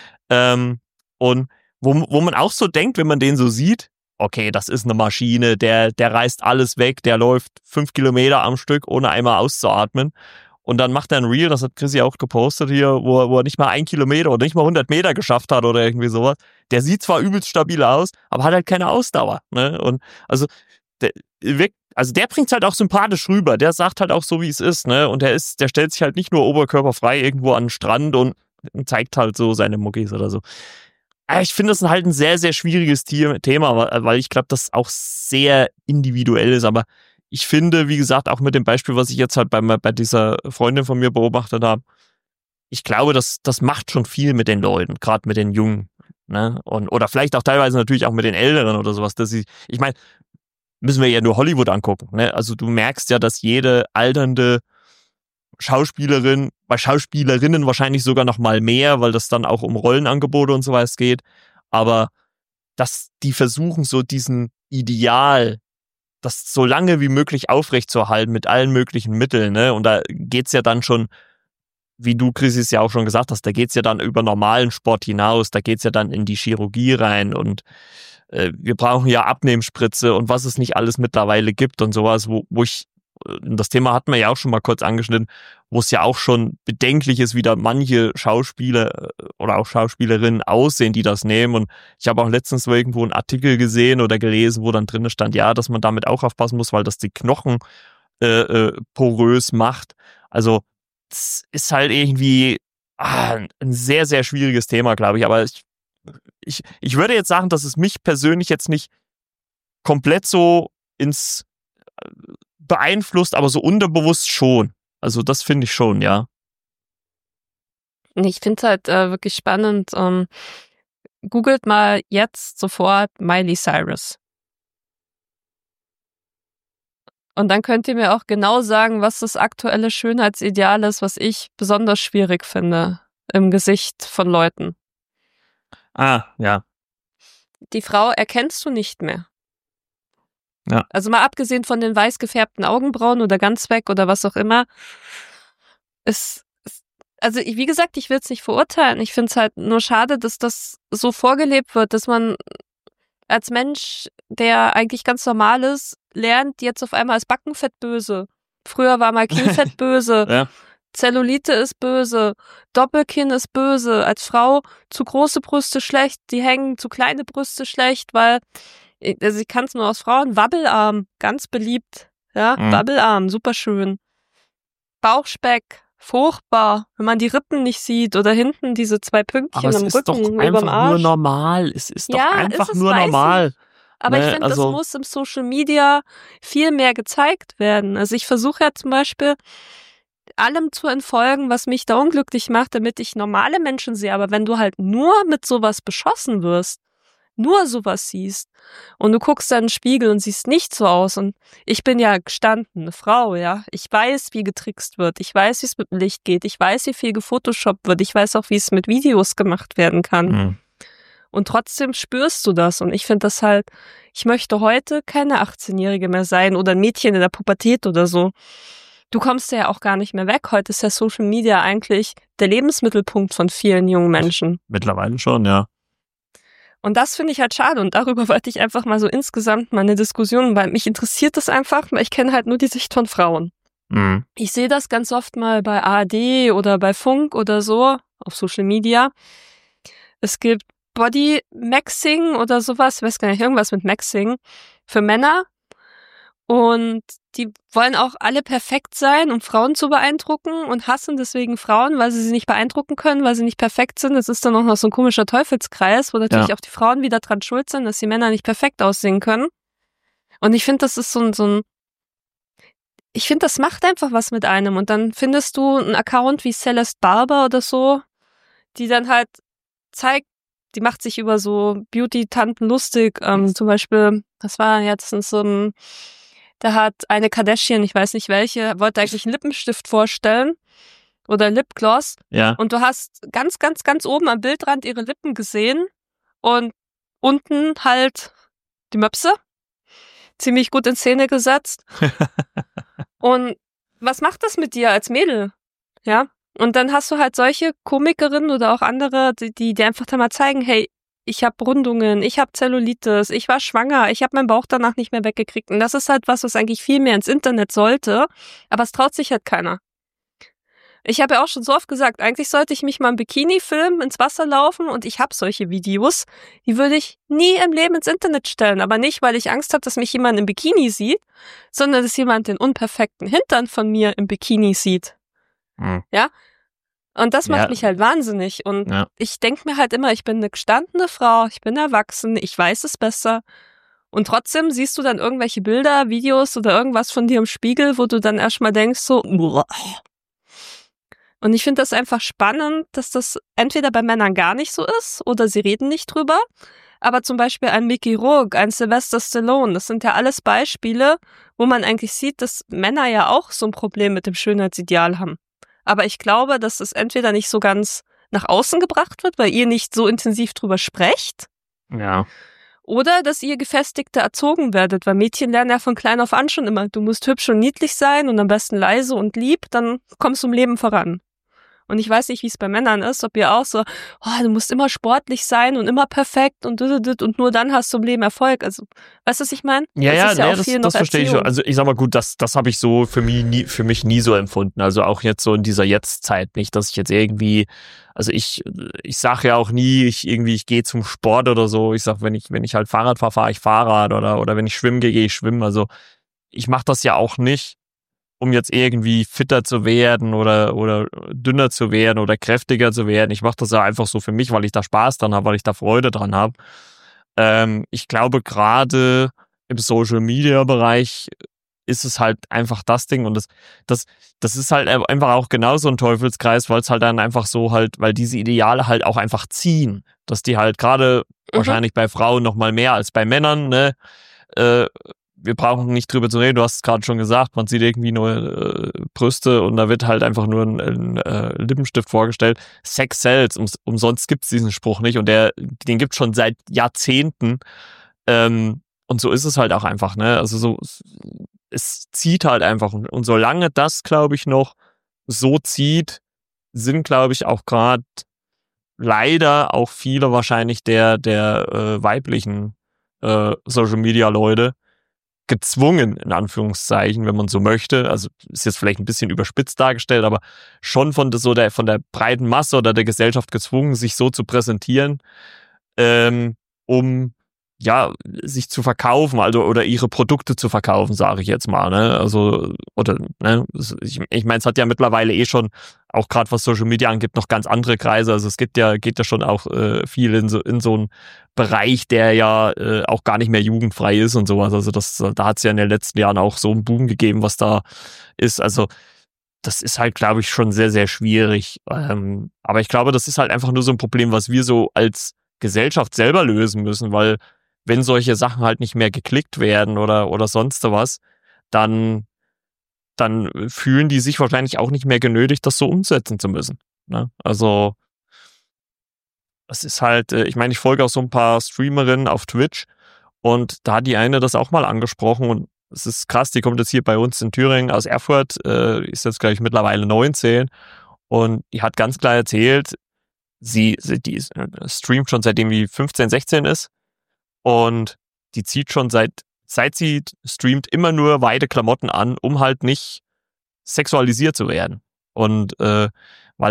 Ähm, und wo, wo man auch so denkt, wenn man den so sieht, okay, das ist eine Maschine, der, der reißt alles weg, der läuft fünf Kilometer am Stück, ohne einmal auszuatmen. Und dann macht er ein Reel, das hat Chrissy auch gepostet hier, wo er, wo er nicht mal ein Kilometer oder nicht mal hundert Meter geschafft hat oder irgendwie sowas. Der sieht zwar übelst stabil aus, aber hat halt keine Ausdauer. Ne? Und also der, also der bringt's halt auch sympathisch rüber. Der sagt halt auch so, wie es ist. Ne? Und der ist, der stellt sich halt nicht nur oberkörperfrei irgendwo an den Strand und zeigt halt so seine Muckis oder so. Ich finde das halt ein sehr, sehr schwieriges Thema, weil ich glaube, das auch sehr individuell ist. Aber ich finde, wie gesagt, auch mit dem Beispiel, was ich jetzt halt bei, bei dieser Freundin von mir beobachtet habe, ich glaube, das, das macht schon viel mit den Leuten, gerade mit den Jungen. Ne? Und, oder vielleicht auch teilweise natürlich auch mit den Älteren oder sowas. Dass ich ich meine, müssen wir ja nur Hollywood angucken. Ne? Also du merkst ja, dass jede alternde Schauspielerin, bei Schauspielerinnen wahrscheinlich sogar noch mal mehr, weil das dann auch um Rollenangebote und sowas geht. Aber dass die versuchen, so diesen Ideal, das so lange wie möglich aufrechtzuerhalten mit allen möglichen Mitteln, ne? Und da geht's ja dann schon, wie du, Chris, es ja auch schon gesagt hast, da geht's ja dann über normalen Sport hinaus, da geht's ja dann in die Chirurgie rein und äh, wir brauchen ja Abnehmspritze und was es nicht alles mittlerweile gibt und sowas, wo, wo ich, das Thema hatten wir ja auch schon mal kurz angeschnitten, wo es ja auch schon bedenklich ist, wie da manche Schauspieler oder auch Schauspielerinnen aussehen, die das nehmen. Und ich habe auch letztens irgendwo einen Artikel gesehen oder gelesen, wo dann drin stand, ja, dass man damit auch aufpassen muss, weil das die Knochen äh, äh, porös macht. Also es ist halt irgendwie ah, ein sehr, sehr schwieriges Thema, glaube ich. Aber ich, ich, ich würde jetzt sagen, dass es mich persönlich jetzt nicht komplett so ins beeinflusst, aber so unterbewusst schon. Also das finde ich schon, ja. Ich finde es halt äh, wirklich spannend. Ähm, googelt mal jetzt sofort Miley Cyrus. Und dann könnt ihr mir auch genau sagen, was das aktuelle Schönheitsideal ist, was ich besonders schwierig finde im Gesicht von Leuten. Ah, ja. Die Frau erkennst du nicht mehr. Ja. Also mal abgesehen von den weiß gefärbten Augenbrauen oder ganz weg oder was auch immer. Es, es, also ich, wie gesagt, ich will es nicht verurteilen. Ich finde es halt nur schade, dass das so vorgelebt wird, dass man als Mensch, der eigentlich ganz normal ist, lernt jetzt auf einmal als Backenfett böse. Früher war mal Kinnfett böse. Ja. Zellulite ist böse. Doppelkinn ist böse. Als Frau zu große Brüste schlecht. Die hängen zu kleine Brüste schlecht, weil also ich kann es nur aus Frauen. Wabbelarm, ganz beliebt. Ja, mhm. Wabbelarm, super schön. Bauchspeck, furchtbar, wenn man die Rippen nicht sieht oder hinten diese zwei Pünktchen aber am es ist Rücken doch überm einfach Arsch. nur normal. Es ist doch ja, einfach ist nur normal. Ich. Aber ne? ich finde, also, das muss im Social Media viel mehr gezeigt werden. Also ich versuche ja zum Beispiel allem zu entfolgen, was mich da unglücklich macht, damit ich normale Menschen sehe. Aber wenn du halt nur mit sowas beschossen wirst, nur sowas siehst und du guckst dann in den Spiegel und siehst nicht so aus und ich bin ja gestandene Frau, ja. Ich weiß, wie getrickst wird. Ich weiß, wie es mit dem Licht geht. Ich weiß, wie viel gefotoshoppt wird. Ich weiß auch, wie es mit Videos gemacht werden kann. Mhm. Und trotzdem spürst du das und ich finde das halt, ich möchte heute keine achtzehnjährige mehr sein oder ein Mädchen in der Pubertät oder so. Du kommst ja auch gar nicht mehr weg. Heute ist ja Social Media eigentlich der Lebensmittelpunkt von vielen jungen Menschen. Mittlerweile schon, ja. Und das finde ich halt schade und darüber wollte ich einfach mal so insgesamt mal eine Diskussion, weil mich interessiert das einfach, weil ich kenne halt nur die Sicht von Frauen. Mhm. Ich sehe das ganz oft mal bei A R D oder bei Funk oder so, auf Social Media. Es gibt Body Maxing oder sowas, ich weiß gar nicht, irgendwas mit Maxing für Männer. Und die wollen auch alle perfekt sein, um Frauen zu beeindrucken und hassen deswegen Frauen, weil sie sie nicht beeindrucken können, weil sie nicht perfekt sind. Das ist dann auch noch so ein komischer Teufelskreis, wo natürlich Ja. auch die Frauen wieder dran schuld sind, dass die Männer nicht perfekt aussehen können. Und ich finde, das ist so ein, so ein, ich finde, das macht einfach was mit einem. Und dann findest du einen Account wie Celeste Barber oder so, die dann halt zeigt, die macht sich über so Beauty-Tanten lustig. Ähm, zum Beispiel, das war jetzt in so einem, da hat eine Kardashian, ich weiß nicht welche, wollte eigentlich einen Lippenstift vorstellen oder Lipgloss. Ja. Und du hast ganz, ganz, ganz oben am Bildrand ihre Lippen gesehen und unten halt die Möpse. Ziemlich gut in Szene gesetzt. Und was macht das mit dir als Mädel? Ja. Und dann hast du halt solche Komikerinnen oder auch andere, die, die dir einfach dann mal zeigen, hey, ich habe Rundungen, ich habe Zellulitis, ich war schwanger, ich habe meinen Bauch danach nicht mehr weggekriegt. Und das ist halt was, was eigentlich viel mehr ins Internet sollte, aber es traut sich halt keiner. Ich habe ja auch schon so oft gesagt, eigentlich sollte ich mich mal im Bikini filmen, ins Wasser laufen und ich habe solche Videos, die würde ich nie im Leben ins Internet stellen. Aber nicht, weil ich Angst habe, dass mich jemand im Bikini sieht, sondern dass jemand den unperfekten Hintern von mir im Bikini sieht. Hm. Ja? Und das macht Ja. mich halt wahnsinnig. Und Ja. ich denke mir halt immer, ich bin eine gestandene Frau, ich bin erwachsen, ich weiß es besser. Und trotzdem siehst du dann irgendwelche Bilder, Videos oder irgendwas von dir im Spiegel, wo du dann erstmal denkst so, uah. Und ich finde das einfach spannend, dass das entweder bei Männern gar nicht so ist oder sie reden nicht drüber. Aber zum Beispiel ein Mickey Rourke, ein Sylvester Stallone, das sind ja alles Beispiele, wo man eigentlich sieht, dass Männer ja auch so ein Problem mit dem Schönheitsideal haben. Aber ich glaube, dass es entweder nicht so ganz nach außen gebracht wird, weil ihr nicht so intensiv drüber sprecht, Ja. oder dass ihr gefestigter erzogen werdet, weil Mädchen lernen ja von klein auf an schon immer, du musst hübsch und niedlich sein und am besten leise und lieb, dann kommst du im Leben voran. Und ich weiß nicht, wie es bei Männern ist, ob ihr auch so, oh, du musst immer sportlich sein und immer perfekt und und nur dann hast du im Leben Erfolg. Also, weißt du, was ich meine? Ja, das ja, ist ja nee, auch das, viel das noch verstehe ich schon. Erziehung. Also ich sag mal gut, das, das habe ich so für mich, nie, für mich nie so empfunden. Also auch jetzt so in dieser Jetztzeit nicht, dass ich jetzt irgendwie, also ich, ich sage ja auch nie, ich irgendwie, ich gehe zum Sport oder so. Ich sag, wenn ich, wenn ich halt Fahrrad fahre, fahre ich Fahrrad oder, oder wenn ich schwimmen gehe, gehe ich schwimmen. Also ich mache das ja auch nicht, um jetzt irgendwie fitter zu werden oder, oder dünner zu werden oder kräftiger zu werden. Ich mache das ja einfach so für mich, weil ich da Spaß dran habe, weil ich da Freude dran habe. Ähm, ich glaube, gerade im Social-Media-Bereich ist es halt einfach das Ding und das, das, das ist halt einfach auch genauso ein Teufelskreis, weil es halt dann einfach so halt, weil diese Ideale halt auch einfach ziehen, dass die halt gerade Mhm. wahrscheinlich bei Frauen noch mal mehr als bei Männern, ne, äh, wir brauchen nicht drüber zu reden, du hast es gerade schon gesagt, man sieht irgendwie nur äh, Brüste und da wird halt einfach nur ein, ein äh, Lippenstift vorgestellt. Sex sells, um, umsonst gibt's diesen Spruch nicht und der, den gibt's schon seit Jahrzehnten. Ähm, und so ist es halt auch einfach, ne? Also so, es zieht halt einfach und, und solange das, glaube ich, noch so zieht, sind, glaube ich, auch gerade leider auch viele wahrscheinlich der, der äh, weiblichen äh, Social-Media-Leute gezwungen, in Anführungszeichen, wenn man so möchte, also ist jetzt vielleicht ein bisschen überspitzt dargestellt, aber schon von der, so der, von der breiten Masse oder der Gesellschaft gezwungen, sich so zu präsentieren, ähm, um ja, sich zu verkaufen, also oder ihre Produkte zu verkaufen, sage ich jetzt mal, ne? Also, oder, ne, ich, ich meine, es hat ja mittlerweile eh schon, auch gerade was Social Media angeht, noch ganz andere Kreise. Also es gibt ja, geht ja schon auch äh, viel in so, in so einen Bereich, der ja äh, auch gar nicht mehr jugendfrei ist und sowas. Also das, da hat es ja in den letzten Jahren auch so einen Boom gegeben, was da ist. Also das ist halt, glaube ich, schon sehr, sehr schwierig. Ähm, aber ich glaube, das ist halt einfach nur so ein Problem, was wir so als Gesellschaft selber lösen müssen, weil wenn solche Sachen halt nicht mehr geklickt werden oder, oder sonst was, dann, dann fühlen die sich wahrscheinlich auch nicht mehr genötigt, das so umsetzen zu müssen. Ne? Also, es ist halt, ich meine, ich folge auch so ein paar Streamerinnen auf Twitch und da hat die eine das auch mal angesprochen und es ist krass, die kommt jetzt hier bei uns in Thüringen aus Erfurt, äh, ist jetzt, glaube ich, mittlerweile neunzehn und die hat ganz klar erzählt, sie, sie die streamt schon seitdem sie fünfzehn, sechzehn ist. Und die zieht schon seit, seit sie streamt immer nur weite Klamotten an, um halt nicht sexualisiert zu werden. Und äh, weil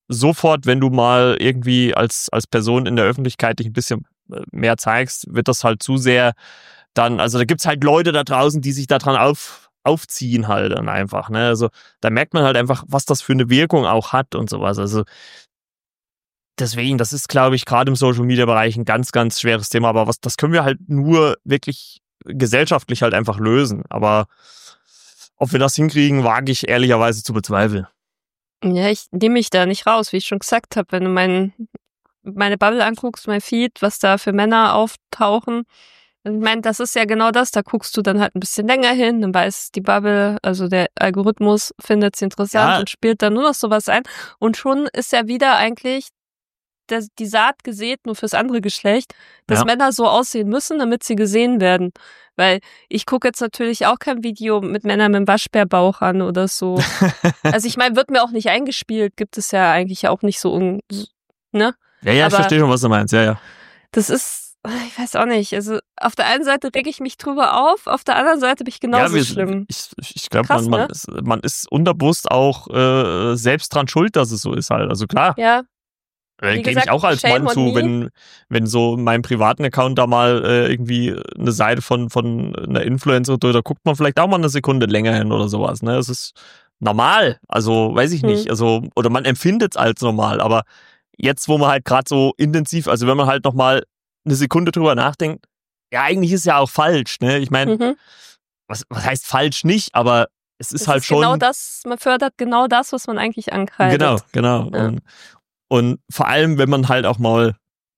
sofort, wenn du mal irgendwie als, als Person in der Öffentlichkeit dich ein bisschen mehr zeigst, wird das halt zu sehr dann, also da gibt's halt Leute da draußen, die sich daran auf, aufziehen halt dann einfach, ne, also da merkt man halt einfach, was das für eine Wirkung auch hat und sowas, also deswegen, das ist, glaube ich, gerade im Social-Media-Bereich ein ganz, ganz schweres Thema, aber was, das können wir halt nur wirklich gesellschaftlich halt einfach lösen, aber ob wir das hinkriegen, wage ich ehrlicherweise zu bezweifeln. Ja, ich nehme mich da nicht raus, wie ich schon gesagt habe, wenn du mein, meine Bubble anguckst, mein Feed, was da für Männer auftauchen. Ich meine, das ist ja genau das, da guckst du dann halt ein bisschen länger hin, dann weiß die Bubble, also der Algorithmus findet es interessant Ja. und spielt dann nur noch sowas ein. Und schon ist ja wieder eigentlich das, die Saat gesät, nur fürs andere Geschlecht, dass Ja. Männer so aussehen müssen, damit sie gesehen werden. Weil ich gucke jetzt natürlich auch kein Video mit Männern mit dem Waschbärbauch an oder so. Also ich meine, wird mir auch nicht eingespielt, gibt es ja eigentlich auch nicht so, un- ne? Ja, ja, ich Aber- verstehe schon, was du meinst, ja, ja. Das ist, ich weiß auch nicht. Also auf der einen Seite reg ich mich drüber auf, auf der anderen Seite bin ich genauso ja, wir, schlimm. Ich, ich glaube, Krass, man, man, ne? ist, man ist unterbewusst auch äh, selbst dran schuld, dass es so ist halt. Also klar, Ja, äh, wie gebe gesagt, ich auch als shame Mann on zu, me. wenn, wenn so in meinem privaten Account da mal äh, irgendwie eine Seite von, von einer Influencer, da guckt man vielleicht auch mal eine Sekunde länger hin oder sowas. Ne? Das ist normal. Also weiß ich Hm. nicht. Also, oder man empfindet es als normal. Aber jetzt, wo man halt gerade so intensiv, also wenn man halt nochmal eine Sekunde drüber nachdenkt, ja, eigentlich ist ja auch falsch. Ne? Ich meine, Mhm. was, was heißt falsch nicht, aber es ist Das halt ist schon. genau das, man fördert genau das, was man eigentlich ankreidet. Genau, genau. Ja. Und, und vor allem, wenn man halt auch mal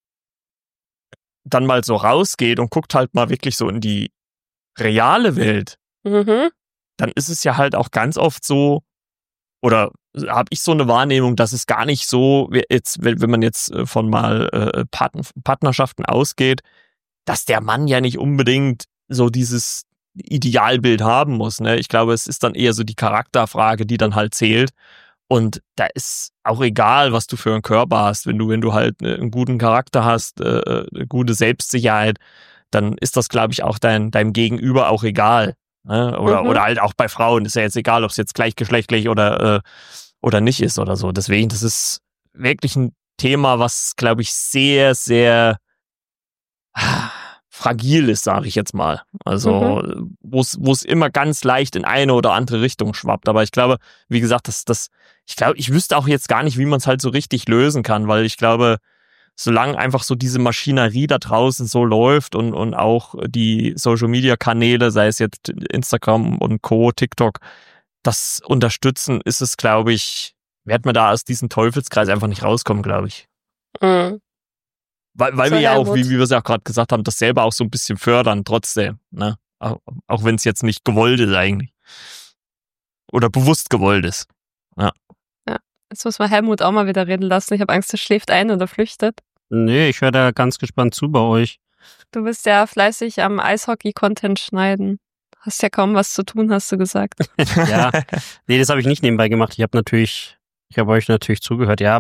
dann mal so rausgeht und guckt halt mal wirklich so in die reale Welt, Mhm. dann ist es ja halt auch ganz oft so, oder habe ich so eine Wahrnehmung, dass es gar nicht so, jetzt, wenn wenn man jetzt äh, von mal äh, Partn- Partnerschaften ausgeht, dass der Mann ja nicht unbedingt so dieses Idealbild haben muss. Ne? Ich glaube, es ist dann eher so die Charakterfrage, die dann halt zählt. Und da ist auch egal, was du für einen Körper hast. Wenn du, wenn du halt einen guten Charakter hast, äh, eine gute Selbstsicherheit, dann ist das, glaube ich, auch dein, deinem Gegenüber auch egal. Ne? Oder, Mhm. oder halt auch bei Frauen. Ist ja jetzt egal, ob es jetzt gleichgeschlechtlich oder, äh, oder nicht ist oder so. Deswegen, das ist wirklich ein Thema, was, glaube ich, sehr, sehr ah, fragil ist, sage ich jetzt mal. Also, wo es wo es immer ganz leicht in eine oder andere Richtung schwappt. Aber ich glaube, wie gesagt, das, das, ich glaube, ich wüsste auch jetzt gar nicht, wie man es halt so richtig lösen kann, weil ich glaube, solange einfach so diese Maschinerie da draußen so läuft und, und auch die Social-Media-Kanäle, sei es jetzt Instagram und Co., TikTok, das unterstützen, ist es, glaube ich, wird man da aus diesem Teufelskreis einfach nicht rauskommen, glaube ich. Mhm. Weil, weil So, wir ja auch, Helmut. wie, wie wir es ja auch gerade gesagt haben, das selber auch so ein bisschen fördern trotzdem. Ne? Auch, auch wenn es jetzt nicht gewollt ist eigentlich. Oder bewusst gewollt ist. Jetzt muss man Helmut auch mal wieder reden lassen. Ich habe Angst, er schläft ein oder flüchtet. Nee, ich höre da ganz gespannt zu bei euch. Du bist ja fleißig am Eishockey-Content schneiden. Hast ja kaum was zu tun, hast du gesagt. Ja, nee, das habe ich nicht nebenbei gemacht. Ich habe natürlich, ich habe euch natürlich zugehört. Ja,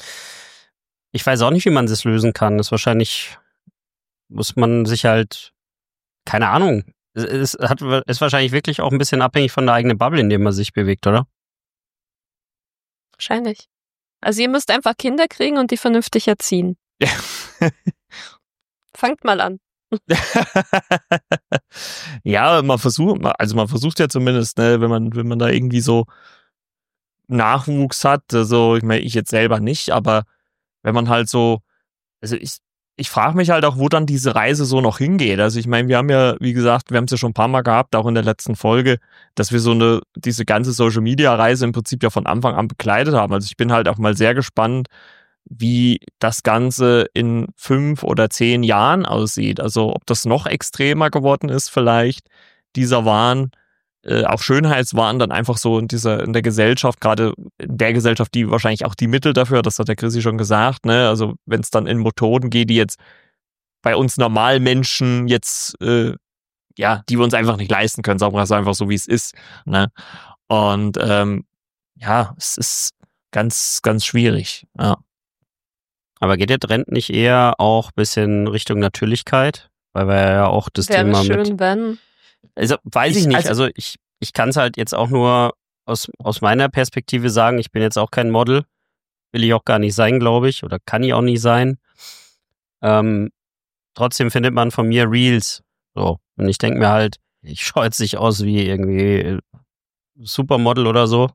ich weiß auch nicht, wie man das lösen kann. Das ist wahrscheinlich, muss man sich halt, keine Ahnung. Es es hat, ist wahrscheinlich wirklich auch ein bisschen abhängig von der eigenen Bubble, in der man sich bewegt, oder? Wahrscheinlich. Also ihr müsst einfach Kinder kriegen und die vernünftig erziehen. Ja. Fangt mal an. Ja, man versucht, also man versucht ja zumindest, ne, wenn man, wenn man da irgendwie so Nachwuchs hat, also ich meine, ich jetzt selber nicht, aber wenn man halt so, also ich, ich frage mich halt auch, wo dann diese Reise so noch hingeht. Also ich meine, wir haben ja, wie gesagt, wir haben es ja schon ein paar Mal gehabt, auch in der letzten Folge, dass wir so eine, diese ganze Social-Media-Reise im Prinzip ja von Anfang an begleitet haben. Also ich bin halt auch mal sehr gespannt, wie das Ganze in fünf oder zehn Jahren aussieht. Also ob das noch extremer geworden ist vielleicht, dieser Wahn, äh, auch Schönheitswahn dann einfach so in dieser, in der Gesellschaft, gerade in der Gesellschaft, die wahrscheinlich auch die Mittel dafür, das hat der Chrissy schon gesagt, ne? Also wenn es dann in Methoden geht, die jetzt bei uns Normalmenschen jetzt, äh, ja, die wir uns einfach nicht leisten können, sagen wir es einfach so, wie es ist, ne? Und ähm, ja, es ist ganz, ganz schwierig, ja. Aber geht der Trend nicht eher auch ein bisschen Richtung Natürlichkeit? Weil wir ja auch das Wäre Thema schön, mit. wenn. Also weiß ich, Ich- nicht. also- Also, ich, ich kann es halt jetzt auch nur aus, aus meiner Perspektive sagen, ich bin jetzt auch kein Model. will ich auch gar nicht sein, glaube ich, oder kann ich auch nicht sein. Ähm, trotzdem findet man von mir Reels. So. Und ich denke mir halt, ich schaue jetzt nicht aus wie irgendwie Supermodel oder so,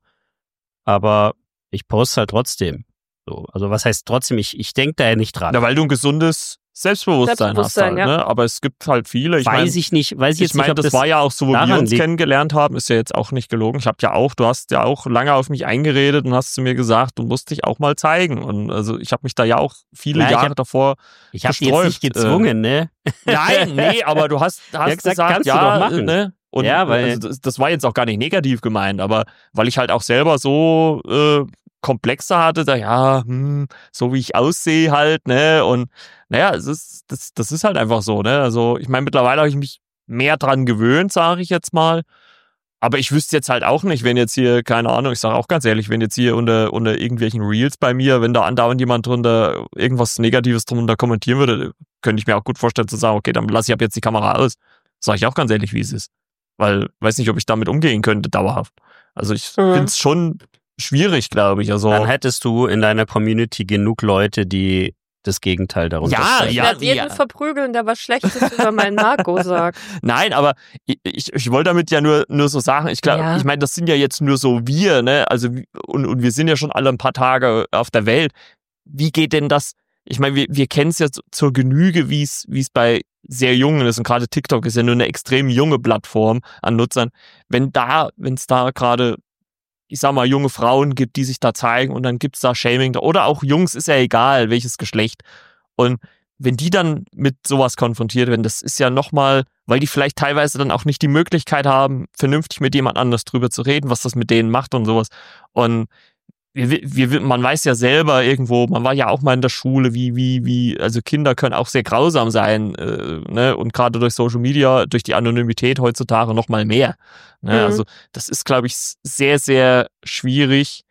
aber ich poste halt trotzdem. So. Also was heißt trotzdem? Ich, ich denke da ja nicht dran. Ja, weil du ein gesundes Selbstbewusstsein, Selbstbewusstsein, hast halt, ja. ne? Aber es gibt halt viele. Ich weiß mein, ich nicht, weiß ich jetzt Ich meine, nicht, ob das, das war ja auch so, wo wir daran uns liegt. kennengelernt haben, ist ja jetzt auch nicht gelogen. Ich habe ja auch, du hast ja auch lange auf mich eingeredet und hast zu mir gesagt, du musst dich auch mal zeigen. Und also ich habe mich da ja auch viele Ja, ich Jahre hab- davor Ich habe die jetzt gesträubt, nicht gezwungen, ne? Nein, nee, aber du hast, hast gesagt, gesagt, kannst du ja, doch machen. ne? Und Ja, weil- also das, das war jetzt auch gar nicht negativ gemeint, aber weil ich halt auch selber so äh, Komplexe hatte, da ja, hm, so wie ich aussehe halt, ne? Und naja, es ist, das, das ist halt einfach so, ne? Also ich meine, mittlerweile habe ich mich mehr dran gewöhnt, sage ich jetzt mal. Aber ich wüsste jetzt halt auch nicht, wenn jetzt hier, keine Ahnung, ich sage auch ganz ehrlich, wenn jetzt hier unter, unter irgendwelchen Reels bei mir, wenn da andauernd jemand drunter irgendwas Negatives drunter kommentieren würde, könnte ich mir auch gut vorstellen zu sagen, okay, dann lasse ich ab jetzt die Kamera aus. Sage ich auch ganz ehrlich, wie es ist. Weil, weiß nicht, ob ich damit umgehen könnte, dauerhaft. Also ich Mhm. finde es schon schwierig, glaube ich. Also Dann hättest du in deiner Community genug Leute, die das Gegenteil darunter Ja, schreiben. Ich ja, werde jeden ja. verprügeln, der was Schlechtes über meinen Marco sagt. Nein, aber ich, ich, ich wollte damit ja nur, nur so sagen, ich glaube, Ja. ich meine, das sind ja jetzt nur so wir, ne? Also und, und wir sind ja schon alle ein paar Tage auf der Welt. Wie geht denn das? Ich meine, wir, wir kennen es ja zu- zur Genüge, wie es wie es bei sehr Jungen ist. Und gerade TikTok ist ja nur eine extrem junge Plattform an Nutzern. Wenn da, wenn es da gerade, ich sag mal, junge Frauen gibt, die sich da zeigen und dann gibt's da Shaming oder auch Jungs, ist ja egal, welches Geschlecht. Und wenn die dann mit sowas konfrontiert werden, das ist ja nochmal, weil die vielleicht teilweise dann auch nicht die Möglichkeit haben, vernünftig mit jemand anders drüber zu reden, was das mit denen macht und sowas. Und wir, wir, man weiß ja selber irgendwo, man war ja auch mal in der Schule, wie, wie, wie, also Kinder können auch sehr grausam sein, äh, ne? Und gerade durch Social Media, durch die Anonymität heutzutage noch mal mehr. Ne? Mhm. Also das ist, glaube ich, sehr, sehr schwierig.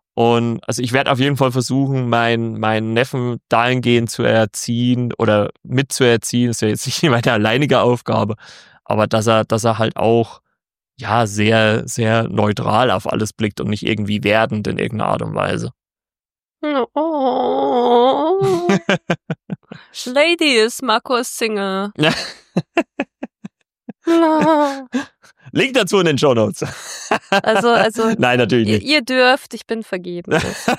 Und also ich werde auf jeden Fall versuchen, meinen meinen Neffen dahingehend zu erziehen oder mitzuerziehen. Ist ja jetzt nicht meine alleinige Aufgabe, aber dass er, dass er halt auch ja sehr, sehr neutral auf alles blickt und nicht irgendwie werdend in irgendeiner Art und Weise. Oh. Ladies, Marco ist Single. Ja. Link dazu in den Shownotes. Also, also Nein, natürlich ihr, nicht. ihr dürft, ich bin vergeben.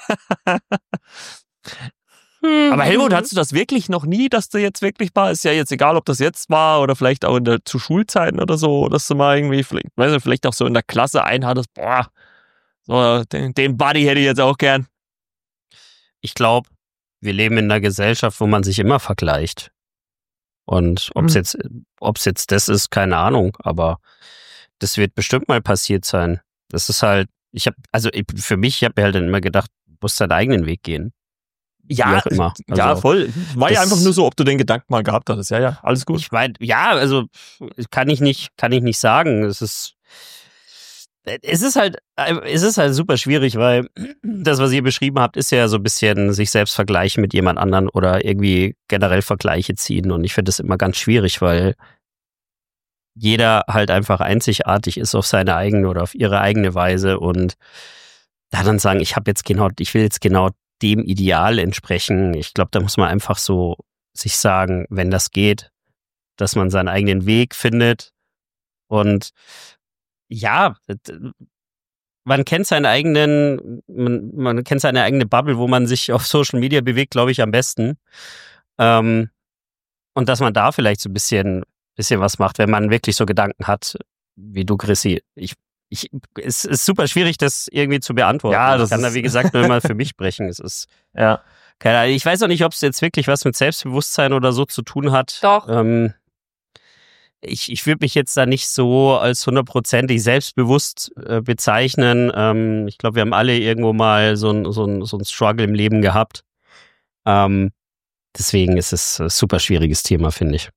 Aber Helmut, hattest du das wirklich noch nie, dass du jetzt wirklich mal, ist ja jetzt egal, ob das jetzt war oder vielleicht auch in der, zu Schulzeiten oder so, dass du mal irgendwie, vielleicht, weiß nicht, vielleicht auch so in der Klasse einen hattest, boah, so, den, den Buddy hätte ich jetzt auch gern. Ich glaube, wir leben in einer Gesellschaft, wo man sich immer vergleicht. Und ob es Mhm. jetzt, ob's jetzt das ist, keine Ahnung, aber das wird bestimmt mal passiert sein. Das ist halt, ich habe, also ich, für mich, ich habe mir halt dann immer gedacht, du musst deinen eigenen Weg gehen. Wie auch immer. ja, Also, voll. War ja das- einfach nur so, ob du den Gedanken mal gehabt hattest. Ja, ja, alles gut. Ich meine, ja, also kann ich nicht, kann ich nicht sagen. Es ist, es ist halt, es ist halt super schwierig, weil das, was ihr beschrieben habt, ist ja so ein bisschen sich selbst vergleichen mit jemand anderen oder irgendwie generell Vergleiche ziehen. Und ich finde das immer ganz schwierig, weil jeder halt einfach einzigartig ist auf seine eigene oder auf ihre eigene Weise und da dann sagen, ich habe jetzt genau, ich will jetzt genau dem Ideal entsprechen. Ich glaube, da muss man einfach so sich sagen, wenn das geht, dass man seinen eigenen Weg findet. Und ja, man kennt seinen eigenen, man, man kennt seine eigene Bubble, wo man sich auf Social Media bewegt, glaube ich, am besten. Ähm, und dass man da vielleicht so ein bisschen, bisschen was macht, wenn man wirklich so Gedanken hat, wie du, Chrissy. Ich Ich, es ist super schwierig, das irgendwie zu beantworten. Ja, das ich kann ist- da, wie gesagt, nur mal für mich sprechen. Es ist, Ja. keine Ahnung, ich weiß auch nicht, ob es jetzt wirklich was mit Selbstbewusstsein oder so zu tun hat. Doch. Ähm, ich ich würde mich jetzt da nicht so als hundertprozentig selbstbewusst äh, bezeichnen. Ähm, ich glaube, wir haben alle irgendwo mal so ein, so ein, so ein Struggle im Leben gehabt. Ähm, deswegen ist es ein super schwieriges Thema, finde ich.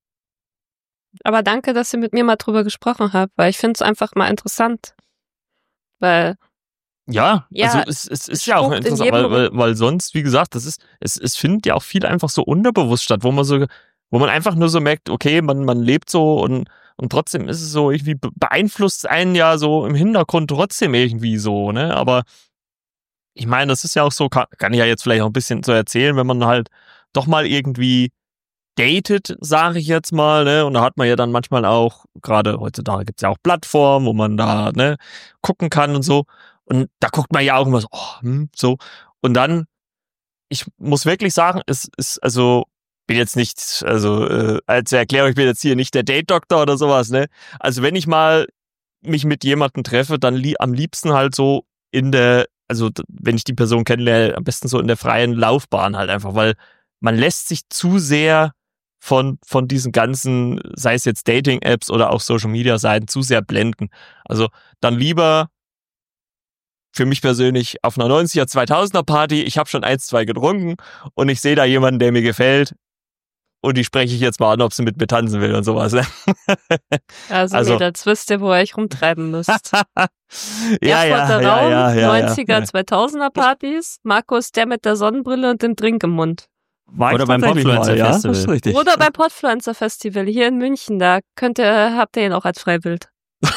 Aber danke, dass ihr mit mir mal drüber gesprochen habt, weil ich finde es einfach mal interessant. Weil, Ja, Ja, also es, es ist ja auch spukt in interessant, jedem weil, weil, weil sonst, wie gesagt, das ist, es, es findet ja auch viel einfach so unterbewusst statt, wo man so, wo man einfach nur so merkt, okay, man, man lebt so und, und trotzdem ist es so irgendwie be- beeinflusst einen ja so im Hintergrund trotzdem irgendwie so, ne? Aber ich meine, das ist ja auch so, kann, kann ich ja jetzt vielleicht auch ein bisschen so erzählen, wenn man halt doch mal irgendwie datet, sage ich jetzt mal, ne? Und da hat man ja dann manchmal auch, gerade heutzutage gibt's ja auch Plattformen, wo man da, ne, gucken kann und so. Und da guckt man ja auch immer so, oh, hm, so. Und dann, ich muss wirklich sagen, es ist, also, bin jetzt nicht, also, äh, als Erklärung, ich bin jetzt hier nicht der Date-Doktor oder sowas, ne? Also, wenn ich mal mich mit jemandem treffe, dann li- am liebsten halt so in der, also, wenn ich die Person kennenlerne, am besten so in der freien Laufbahn halt einfach, weil man lässt sich zu sehr von, von diesen ganzen, sei es jetzt Dating-Apps oder auch Social-Media-Seiten, zu sehr blenden. Also dann lieber für mich persönlich auf einer neunziger, zweitausender Party, ich habe schon eins, zwei getrunken und ich sehe da jemanden, der mir gefällt und die spreche ich jetzt mal an, ob sie mit mir tanzen will und sowas. Also, Also- Mädels, wisst ihr, wo ihr euch rumtreiben müsst. ja, Erfurter ja, Raum, ja, ja, ja, neunziger, ja. zweitausender Partys, Markus der mit der Sonnenbrille und dem Drink im Mund. War ich Oder beim tatsächlich Podfluencer mal, ja? Festival. Das ist richtig. Oder beim Podfluencer Festival hier in München, da könnt ihr, habt ihr ihn auch als Freiwild.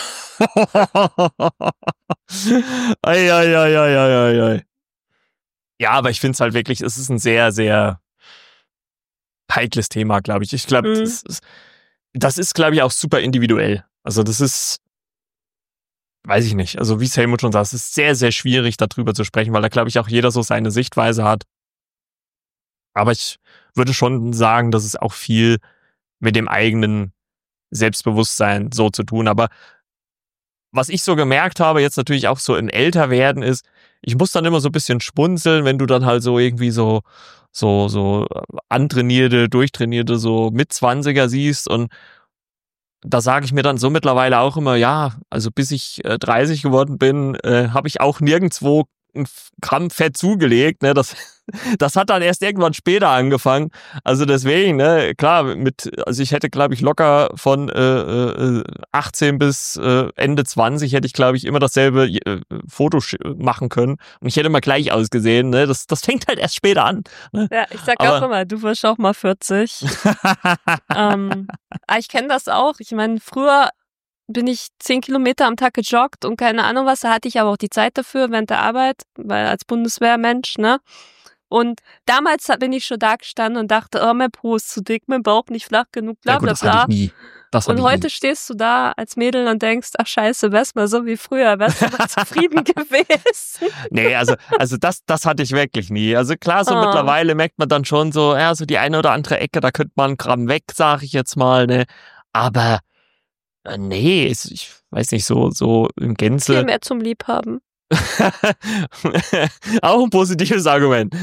ei, ei, ei, ei, ei, ei. Ja, aber ich finde es halt wirklich, es ist ein sehr, sehr heikles Thema, glaube ich. Ich glaube, Mhm. das ist, das ist, glaube ich, auch super individuell. Also das ist, weiß ich nicht, also wie es Helmut schon sagt, es ist sehr, sehr schwierig, darüber zu sprechen, weil da, glaube ich, auch jeder so seine Sichtweise hat. Aber ich würde schon sagen, dass es auch viel mit dem eigenen Selbstbewusstsein so zu tun. Aber was ich so gemerkt habe, jetzt natürlich auch so im Älterwerden ist, ich muss dann immer so ein bisschen schmunzeln, wenn du dann halt so irgendwie so, so, so antrainierte, durchtrainierte, so Mitzwanziger siehst und da sage ich mir dann so mittlerweile auch immer, ja, also bis ich äh, dreißig geworden bin, äh, habe ich auch nirgendwo ein Gramm Fett zugelegt, ne, das, das hat dann erst irgendwann später angefangen, also deswegen, ne, klar, mit, also ich hätte, glaube ich, locker von äh, äh, achtzehn bis äh, Ende zwanzig hätte ich, glaube ich, immer dasselbe äh, Foto sch- machen können und ich hätte immer gleich ausgesehen, ne, das, das fängt halt erst später an. Ne? Ja, ich sag Aber- auch immer, du wirst auch mal vierzig. ähm, aber ich kenne das auch. Ich meine, früher bin ich zehn Kilometer am Tag gejoggt und keine Ahnung was, da hatte ich aber auch die Zeit dafür während der Arbeit, weil als Bundeswehrmensch, ne? Und damals bin ich schon da gestanden und dachte, oh, mein Po ist zu dick, mein Bauch nicht flach genug, bla Ja gut, bla das hatte bla. ich nie. Das hatte Und ich heute nie. stehst du da als Mädel und denkst, ach scheiße, wär's mal so wie früher, wärst du mal zufrieden gewesen. Nee, also, also das, das hatte ich wirklich nie. Also klar, so Oh. mittlerweile merkt man dann schon so, ja, so die eine oder andere Ecke, da könnte man ein Gramm weg, sag ich jetzt mal, ne? Aber äh, nee, ist, ich weiß nicht, so, so im Viel Gänze. mehr zum Liebhaben. Auch ein positives Argument.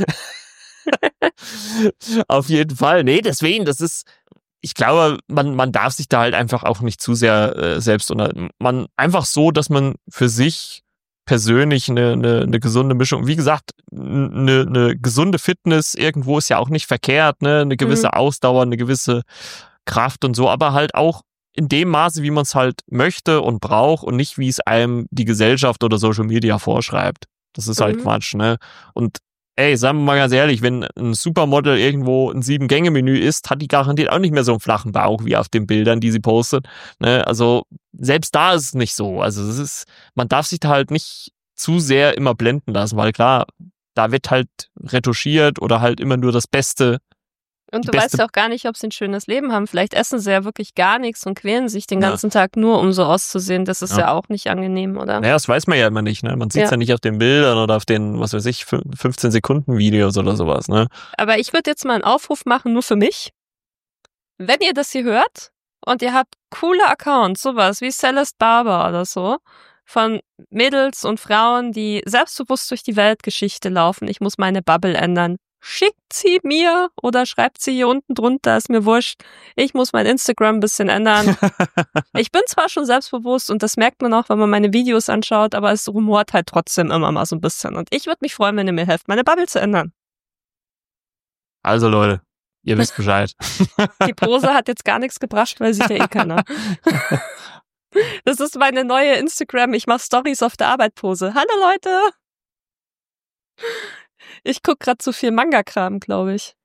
Auf jeden Fall. Nee, deswegen, das ist, ich glaube, man, man darf sich da halt einfach auch nicht zu sehr äh, selbst unter, man, einfach so, dass man für sich persönlich eine, eine, eine gesunde Mischung, wie gesagt, eine, eine gesunde Fitness irgendwo ist ja auch nicht verkehrt, ne, eine gewisse Mhm. Ausdauer, eine gewisse Kraft und so, aber halt auch in dem Maße, wie man es halt möchte und braucht und nicht, wie es einem die Gesellschaft oder Social Media vorschreibt. Das ist halt Mhm. Quatsch, ne? Und ey, sagen wir mal ganz ehrlich, wenn ein Supermodel irgendwo ein Sieben-Gänge-Menü isst, hat die garantiert auch nicht mehr so einen flachen Bauch wie auf den Bildern, die sie postet. Ne? Also selbst da ist es nicht so. Also es ist, man darf sich da halt nicht zu sehr immer blenden lassen, weil klar, da wird halt retuschiert oder halt immer nur das Beste. Und Die du weißt beste- ja auch gar nicht, ob sie ein schönes Leben haben. Vielleicht essen sie ja wirklich gar nichts und quälen sich den Ja. ganzen Tag nur, um so auszusehen. Das ist Ja. ja, auch nicht angenehm, oder? Naja, das weiß man ja immer nicht. Ne? Man sieht es ja. Ja. nicht auf den Bildern oder auf den, was weiß ich, fünfzehn Sekunden Videos oder sowas. Ne? Aber ich würde jetzt mal einen Aufruf machen, nur für mich. Wenn ihr das hier hört und ihr habt coole Accounts, sowas wie Celeste Barber oder so, von Mädels und Frauen, die selbstbewusst durch die Weltgeschichte laufen, ich muss meine Bubble ändern, schickt sie mir oder schreibt sie hier unten drunter, ist mir wurscht. Ich muss mein Instagram ein bisschen ändern. Ich bin zwar schon selbstbewusst und das merkt man auch, wenn man meine Videos anschaut, aber es rumort halt trotzdem immer mal so ein bisschen. Und ich würde mich freuen, wenn ihr mir helft, meine Bubble zu ändern. Also Leute, ihr wisst Bescheid. Die Pose hat jetzt gar nichts gebracht, weil sieht ja eh keiner. Das ist meine neue Instagram, ich mache Stories auf der Arbeit Pose. Hallo Leute! Ich guck grad zu viel Manga-Kram, glaube ich.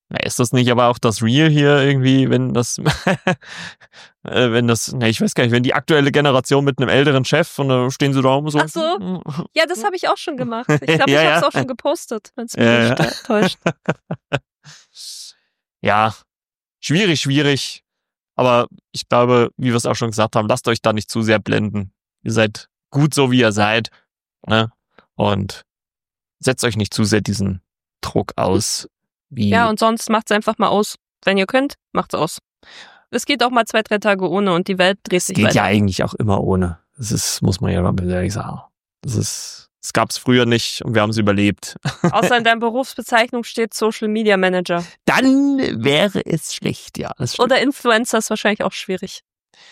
Na, ist das nicht aber auch das Real hier irgendwie, wenn das, äh, wenn das, ne, ich weiß gar nicht, wenn die aktuelle Generation mit einem älteren Chef und da stehen sie da rum so. Ach so. Ja, das habe ich auch schon gemacht. Ich glaube, Ja, ich habe es ja. auch schon gepostet, wenn es mich Ja, nicht ja. täuscht. Ja, schwierig, schwierig. Aber ich glaube, wie wir es auch schon gesagt haben, lasst euch da nicht zu sehr blenden. Ihr seid gut so, wie ihr seid. Ne? Und setzt euch nicht zu sehr diesen Druck aus. Wie Ja, und sonst macht's einfach mal aus. Wenn ihr könnt, macht's aus. Es geht auch mal zwei, drei Tage ohne und die Welt dreht es sich geht weiter. ja eigentlich auch immer ohne. Das ist, muss man ja mal ehrlich sagen. Das ist, das gab es früher nicht und wir haben es überlebt. Außer in deiner Berufsbezeichnung steht Social Media Manager. Dann wäre es schlecht, ja. Das stimmt. Oder Influencer ist wahrscheinlich auch schwierig.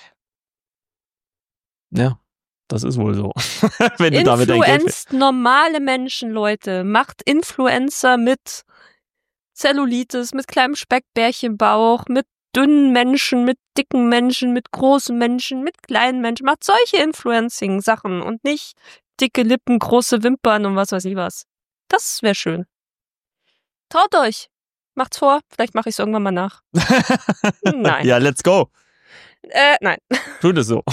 Ja, das ist wohl so. Wenn du damit dein Geld Influenzt normale Menschen, Leute. Macht Influencer mit Zellulitis, mit kleinem Speckbärchenbauch, mit dünnen Menschen, mit dicken Menschen, mit großen Menschen, mit kleinen Menschen. Macht solche Influencing-Sachen und nicht dicke Lippen, große Wimpern und was weiß ich was. Das wäre schön. Traut euch. Macht's vor. Vielleicht mache ich es irgendwann mal nach. Nein. Ja, let's go. Äh, nein. Tut es so.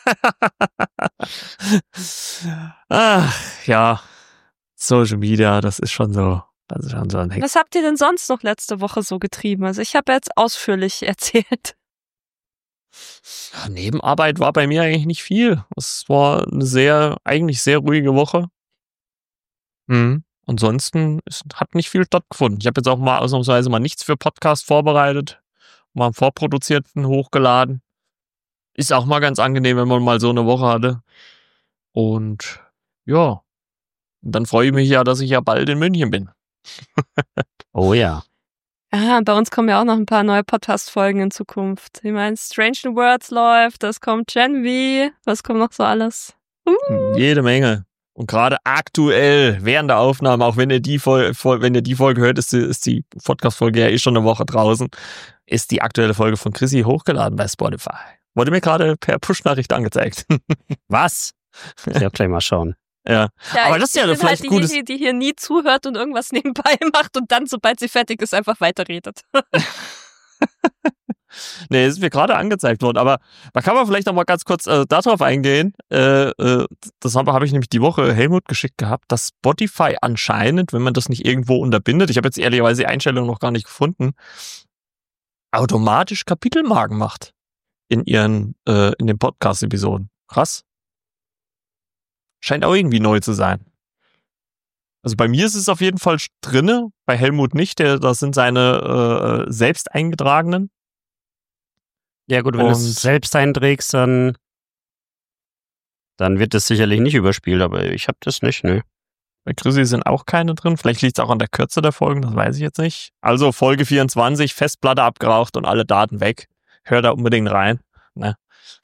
Ach, ja. Social Media, das ist schon so. Das ist schon so ein Hex. Was habt ihr denn sonst noch letzte Woche so getrieben? Also ich habe jetzt ausführlich erzählt. Ja, Nebenarbeit war bei mir eigentlich nicht viel. Es war eine sehr, eigentlich sehr ruhige Woche. Mhm. Ansonsten ist, hat nicht viel stattgefunden. Ich habe jetzt auch mal ausnahmsweise mal nichts für Podcast vorbereitet. Mal einen vorproduzierten hochgeladen. Ist auch mal ganz angenehm, wenn man mal so eine Woche hatte. Und ja, und dann freue ich mich ja, dass ich ja bald in München bin. Oh ja. Ah, bei uns kommen ja auch noch ein paar neue Podcast-Folgen in Zukunft. Ich meine, Strange New Worlds läuft, das kommt Gen V, was kommt noch so alles? Uh. Jede Menge. Und gerade aktuell, während der Aufnahme, auch wenn ihr die Folge, wenn ihr die Folge hört, ist die, ist die Podcast-Folge ja eh schon eine Woche draußen, ist die aktuelle Folge von Chrissy hochgeladen bei Spotify. Wurde mir gerade per Push-Nachricht angezeigt. Was? Ich werde gleich mal schauen. Ja. Ja, Aber ich- das ist ja ich bin vielleicht halt gutes. die, die hier nie zuhört und irgendwas nebenbei macht und dann, sobald sie fertig ist, einfach weiterredet. Nee, ist mir gerade angezeigt worden, aber da kann man vielleicht noch mal ganz kurz äh, darauf eingehen. Äh, äh, das habe hab ich nämlich die Woche Helmut geschickt gehabt, dass Spotify anscheinend, wenn man das nicht irgendwo unterbindet, ich habe jetzt ehrlicherweise die Einstellung noch gar nicht gefunden, automatisch Kapitelmarken macht in ihren, äh, in den Podcast-Episoden. Krass. Scheint auch irgendwie neu zu sein. Also bei mir ist es auf jeden Fall drinne, bei Helmut nicht, der, das sind seine äh, selbst eingetragenen. Ja gut, wenn du Und- es selbst einträgst, dann, dann wird das sicherlich nicht überspielt, aber ich habe das nicht, ne. Bei Chrissy sind auch keine drin. Vielleicht liegt es auch an der Kürze der Folgen, das weiß ich jetzt nicht. Also Folge vierundzwanzig, Festplatte abgeraucht und alle Daten weg. Hör da unbedingt rein. Ne?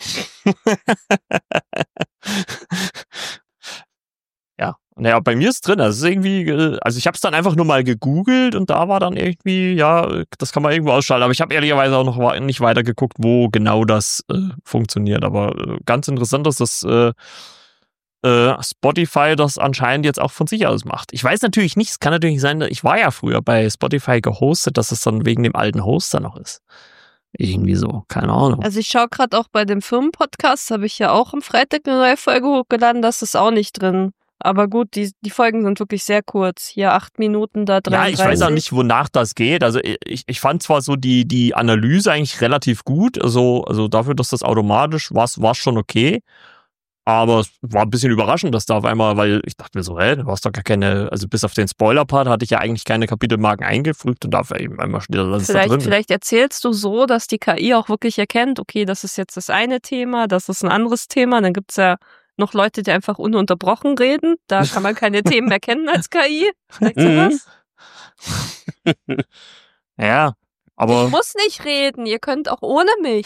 Ja, naja, bei mir ist drin. Das ist irgendwie, äh, also ich habe es dann einfach nur mal gegoogelt und da war dann irgendwie, ja, das kann man irgendwo ausschalten. Aber ich habe ehrlicherweise auch noch wa- nicht weiter geguckt, wo genau das äh, funktioniert. Aber äh, ganz interessant, dass das äh, äh, Spotify das anscheinend jetzt auch von sich aus macht. Ich weiß natürlich nicht, es kann natürlich sein, ich war ja früher bei Spotify gehostet, dass es dann wegen dem alten Hoster noch ist. Irgendwie so, keine Ahnung. Also ich schaue gerade auch bei dem Firmenpodcast, habe ich ja auch am Freitag eine neue Folge hochgeladen, das ist auch nicht drin. Aber gut, die, die Folgen sind wirklich sehr kurz. Hier acht Minuten, da Ja, dreiunddreißig. ich weiß auch nicht, wonach das geht. Also ich, ich fand zwar so die, die Analyse eigentlich relativ gut, also, also dafür, dass das automatisch war, war schon okay. Aber es war ein bisschen überraschend, dass da auf einmal, weil ich dachte mir so, hä, du hast doch gar keine, also bis auf den Spoiler-Part hatte ich ja eigentlich keine Kapitelmarken eingefügt und dafür eben einmal steht, das ist da Vielleicht, drin. vielleicht erzählst du so, dass die K I auch wirklich erkennt, okay, das ist jetzt das eine Thema, das ist ein anderes Thema. Dann gibt's ja noch Leute, die einfach ununterbrochen reden. Da kann man keine Themen erkennen als K I. Vielleicht Mhm. sowas. Ja, aber Ich muss nicht reden, ihr könnt auch ohne mich.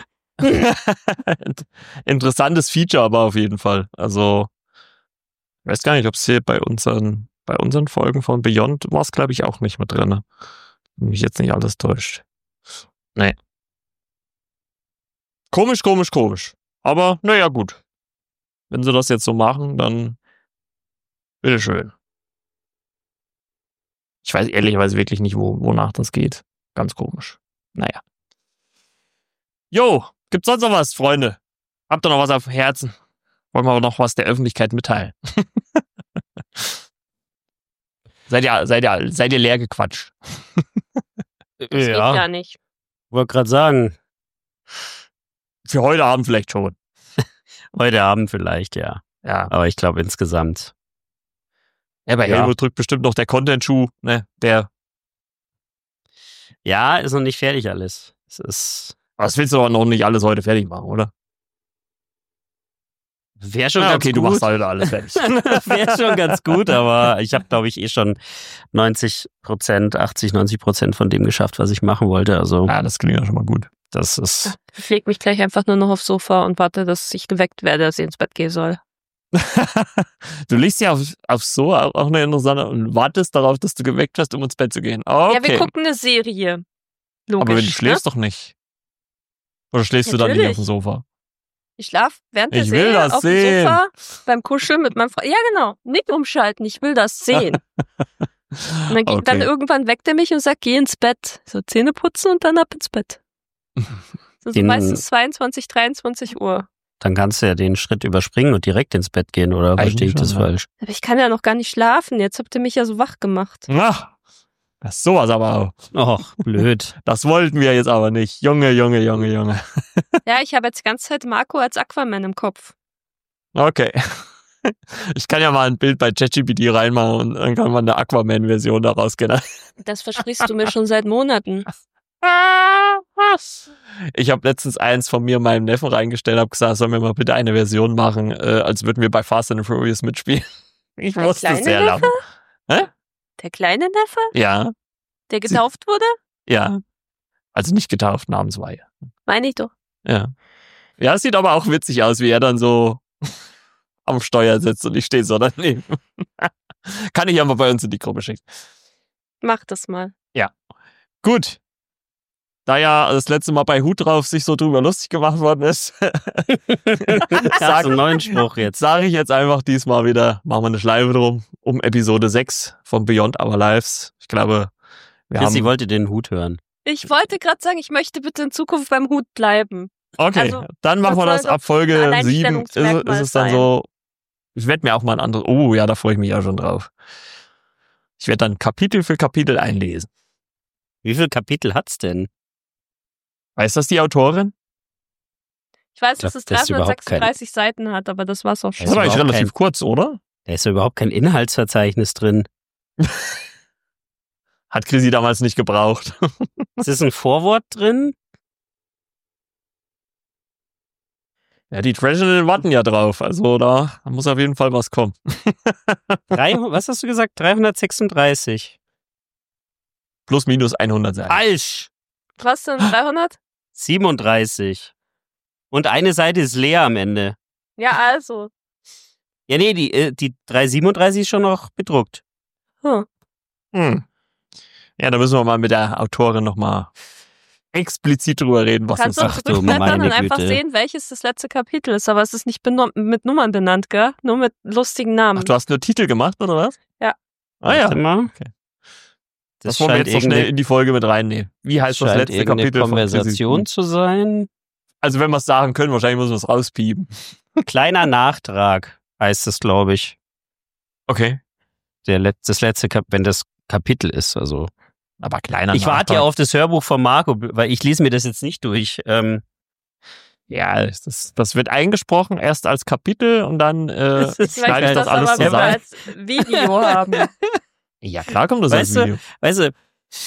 interessantes Feature aber auf jeden Fall. Also, ich weiß gar nicht, ob es hier bei unseren, bei unseren Folgen von Beyond war es, glaube ich, auch nicht mit drin. Wenn mich jetzt nicht alles täuscht. Nee. Komisch, komisch, komisch. Aber, naja, gut. Wenn sie das jetzt so machen, dann bitteschön. Ich weiß ehrlicherweise wirklich nicht, wo, wonach das geht. Ganz komisch. Naja. Jo, gibt's sonst noch was, Freunde? Habt ihr noch was auf dem Herzen? Wollen wir aber noch was der Öffentlichkeit mitteilen? seid ihr, seid ihr, seid ihr leer gequatscht? Das geht ja nicht. Wollte gerade sagen, Für heute Abend vielleicht schon. heute Abend vielleicht, ja. Ja. Aber ich glaube insgesamt. Ja, bei Ja. Helmut drückt bestimmt noch der Content-Schuh, ne? Der, Ja, ist noch nicht fertig alles. Es ist. das willst du aber noch nicht alles heute fertig machen, oder? Wäre schon Ja, ganz okay, gut. du machst heute alles fertig. Wäre schon ganz gut, aber ich habe, glaube ich, eh schon neunzig Prozent, achtzig, neunzig Prozent von dem geschafft, was ich machen wollte. Also Ja, das klingt ja schon mal gut. Das ist. Ich leg mich gleich einfach nur noch aufs Sofa und warte, dass ich geweckt werde, dass ich ins Bett gehen soll. Du liegst ja auf, auf so auch eine interessante und wartest darauf, dass du geweckt wirst, um ins Bett zu gehen. Okay. Ja, wir gucken eine Serie. Logisch, aber wenn du ne? schläfst doch nicht. Oder schläfst du dann nicht Natürlich. auf dem Sofa? Ich schlaf während der Ich will Serie das auf sehen. dem Sofa beim Kuscheln mit meinem Freund. Ja, genau. Nicht umschalten, ich will das sehen. Und dann, Okay. dann irgendwann weckt er mich und sagt, geh ins Bett. So Zähne putzen und dann ab ins Bett. So, so Den- meistens zweiundzwanzig, dreiundzwanzig Uhr. dann kannst du ja den Schritt überspringen und direkt ins Bett gehen, oder Eigentlich verstehe ich das schon, ja. falsch? Aber ich kann ja noch gar nicht schlafen. Jetzt habt ihr mich ja so wach gemacht. Ach, das ist sowas aber auch. Och, blöd. Das wollten wir jetzt aber nicht. Junge, Junge, Junge, Junge. Ja, ich habe jetzt die ganze Zeit Marco als Aquaman im Kopf. Okay. Ich kann ja mal ein Bild bei ChatGPT reinmachen und dann kann man eine Aquaman-Version daraus generieren. Das versprichst du mir schon seit Monaten. Ich habe letztens eins von mir meinem Neffen reingestellt, habe gesagt, sollen wir mal bitte eine Version machen, äh, als würden wir bei Fast and Furious mitspielen. Ich Der musste kleine sehr Neffe? lachen. Der kleine Neffe, Ja, der getauft wurde? ja. Also nicht getauft, Namensweihe. Meine ich doch. Ja. Ja, es sieht aber auch witzig aus, wie er dann so am Steuer sitzt und ich stehe so daneben. Kann ich ja mal bei uns in die Gruppe schicken. Mach das mal. Gut. Da ja das letzte Mal bei Hut drauf sich so drüber lustig gemacht worden ist, Hast du einen neuen Spruch jetzt? sage ich jetzt einfach diesmal wieder, machen wir eine Schleife drum, um Episode sechs von Beyond Our Lives. Ich glaube, wir Chrissy haben... wollte den Hut hören. Ich wollte gerade sagen, ich möchte bitte in Zukunft beim Hut bleiben. Okay, also, dann machen wir das das soll ab doch Folge ein sieben. Ist, Alleinstellungsmerkmal ist es dann sein. so, ich werde mir auch mal ein anderes... Oh ja, da freue ich mich ja schon drauf. Ich werde dann Kapitel für Kapitel einlesen. Wie viele Kapitel hat's denn? Weiß das die Autorin? Ich weiß, Ich glaub, dass es das ist überhaupt dreihundertsechsunddreißig Seiten hat, aber das war's auch schon. Das ist aber eigentlich überhaupt relativ kurz, oder? Da ist ja überhaupt kein Inhaltsverzeichnis drin. Hat Chrissy damals nicht gebraucht. Es ist ein Vorwort drin. Ja, die Treasure warten ja drauf. Also da muss auf jeden Fall was kommen. Drei, was hast du gesagt? dreihundertsechsunddreißig. Plus minus hundert Seiten. Falsch. Was denn? dreihundert? siebenunddreißig. Und eine Seite ist leer am Ende. Ja, also. Ja, nee, die, äh, die dreihundertsiebenunddreißig ist schon noch bedruckt. Hm. Hm. Ja, da müssen wir mal mit der Autorin nochmal explizit drüber reden, was Kannst uns du sagt. du zurückblättern meine und einfach Güte. sehen, welches das letzte Kapitel ist. Aber es ist nicht beno- mit Nummern benannt, gell? Nur mit lustigen Namen. Ach, du hast nur Titel gemacht, oder was? Ja. Ah ja. Warte mal. Okay. Das, Das, wollen wir scheint jetzt noch schnell irgendeine, in die Folge mit reinnehmen. Wie heißt das scheint letzte irgendeine Kapitel von Konversation Chrissy? zu sein. Also wenn wir es sagen können, wahrscheinlich müssen wir es rauspiepen. Kleiner Nachtrag heißt es, glaube ich. Okay. Der Let das letzte Kap wenn das Kapitel ist. Also Aber kleiner ich warte ja Nachtrag. auf das Hörbuch von Marco, weil ich lese mir das jetzt nicht durch. Ähm, Ja, das, das wird eingesprochen, erst als Kapitel und dann äh, Das ist schneide ich vielleicht das das alles aber, wenn wir zusammen. als Video haben. Ja, klar kommt das Weißt als du- Video. weißt du,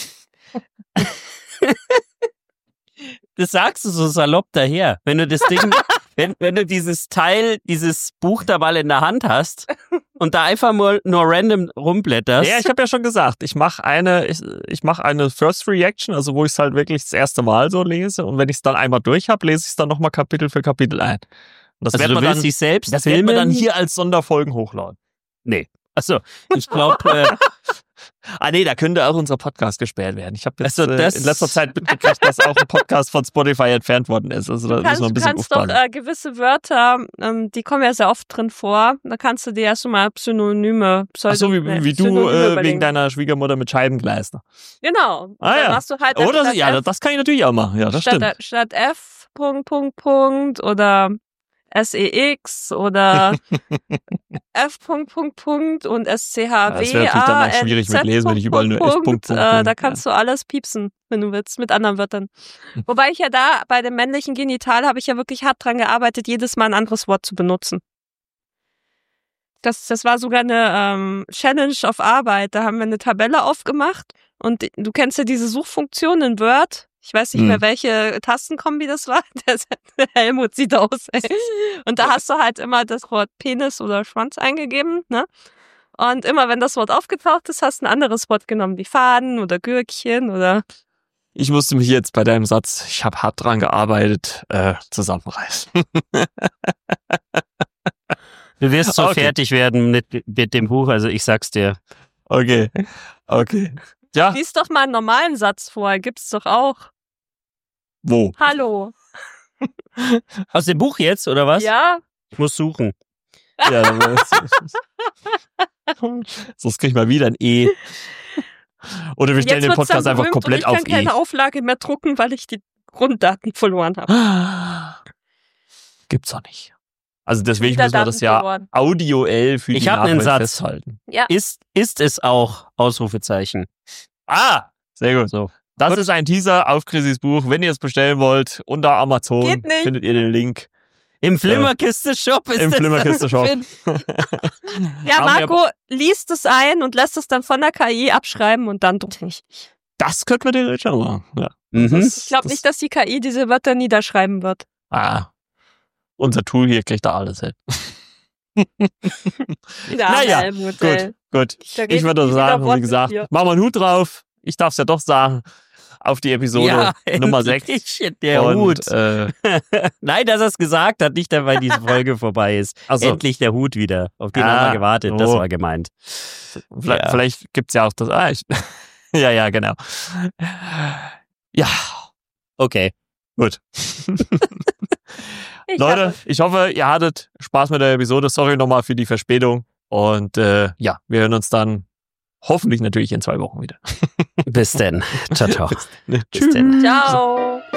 das sagst du so salopp daher. Wenn du das Ding, wenn, wenn du dieses Teil, dieses Buch da mal in der Hand hast und da einfach mal nur random rumblätterst. Ja, ich habe ja schon gesagt, ich mache eine, ich, ich mache eine First Reaction, also wo ich es halt wirklich das erste Mal so lese und wenn ich es dann einmal durch habe, lese ich es dann nochmal Kapitel für Kapitel ein. Und das also wird du man willst dann, dich selbst das wird filmen. man dann hier als Sonderfolgen hochladen. Nee. Achso, ich glaube, äh, Ah nee, da könnte auch unser Podcast gesperrt werden. Ich habe jetzt Also das- äh, in letzter Zeit mitgekriegt, dass auch ein Podcast von Spotify entfernt worden ist. Also da Du müssen kannst, wir ein du bisschen kannst doch aufpassen. äh, gewisse Wörter, ähm, die kommen ja sehr oft drin vor, da kannst du dir erst mal Synonyme, Ach so, wie, nee, wie du Synonyme äh, wegen überlegen. deiner Schwiegermutter mit Scheibengleister. Genau. Ah, Dann ja. hast du halt Oder statt ja, F, das kann ich natürlich auch machen. Ja, das statt, stimmt. statt F, Punkt, Punkt, Punkt, oder S E X oder F, Punkt, Punkt, Punkt und S C H Das W wäre natürlich dann auch A N schwierig mit Z, Lesen, wenn ich überall nur F. Punkt, Punkt, Punkt, äh, Punkt. Da kannst du alles piepsen, wenn du willst, mit anderen Wörtern. Wobei ich ja da bei dem männlichen Genital habe ich ja wirklich hart dran gearbeitet, jedes Mal ein anderes Wort zu benutzen. Das, das war sogar eine ähm, Challenge auf Arbeit. Da haben wir eine Tabelle aufgemacht und du kennst ja diese Suchfunktion in Word. Ich weiß nicht Hm. mehr, welche Tastenkombi das war. Der, der Helmut sieht aus. Ey. Und da hast du halt immer das Wort Penis oder Schwanz eingegeben, ne? Und immer wenn das Wort aufgetaucht ist, hast du ein anderes Wort genommen, wie Faden oder Gürkchen oder... Ich musste mich jetzt bei deinem Satz, ich habe hart dran gearbeitet, äh, zusammenreißen. Du wirst so Okay. fertig werden mit, mit dem Buch, also ich sag's dir. Okay, okay. Ja, Lies doch mal einen normalen Satz vor, gibt's doch auch. wo? Hallo. Aus dem Buch jetzt, oder was? Ja? Ich muss suchen. Ja, dann sonst krieg ich mal wieder ein E. Oder wir stellen Jetzt den wird's dann Podcast einfach berühmt komplett und ich auf kann keine E. Auflage mehr drucken, weil ich die Grunddaten verloren habe. Gibt's doch nicht. Also deswegen Wieder müssen wir das Daten ja verloren. audioell für Ich die hab einen Nachwelt Satz. festhalten. Ja. Ist, ist es auch Ausrufezeichen? Ah, sehr gut. So. Das Gut. ist ein Teaser auf Chrissys Buch. Wenn ihr es bestellen wollt, unter Amazon Geht nicht. findet ihr den Link. Im Flimmerkiste-Shop ist Im das Flimmerkiste-Shop. zu finden. Ja, Haben wir- Marco liest es ein und lässt es dann von der K I abschreiben und dann drucken. Das könnte man theoretisch auch machen. Ja. Mhm. Das- Ich glaube nicht, dass die K I diese Wörter niederschreiben wird. Ah, unser Tool hier kriegt da alles hin. Ja, Naja, Helmut, Gut, ey. gut. Da geht Ich würde nie sagen, wieder Wort wie gesagt, mit dir. machen wir einen Hut drauf. Ich darf es ja doch sagen. Auf die Episode Nummer sechs. endlich, Der Und, Hut. Äh, Nein, dass er es gesagt hat, nicht, weil diese Folge vorbei ist. Ach so. Endlich der Hut wieder. Auf den Ah, haben wir gewartet. Das so. war gemeint. vielleicht Ja. vielleicht gibt's ja auch das. Ah, ich, ja, ja, genau. Ja, Okay. gut. Ich Leute, hab- ich hoffe, ihr hattet Spaß mit der Episode. Sorry nochmal für die Verspätung. Und äh, ja, wir hören uns dann hoffentlich natürlich in zwei Wochen wieder. Bis denn. Ciao, ciao. Bis Bis denn. Ciao.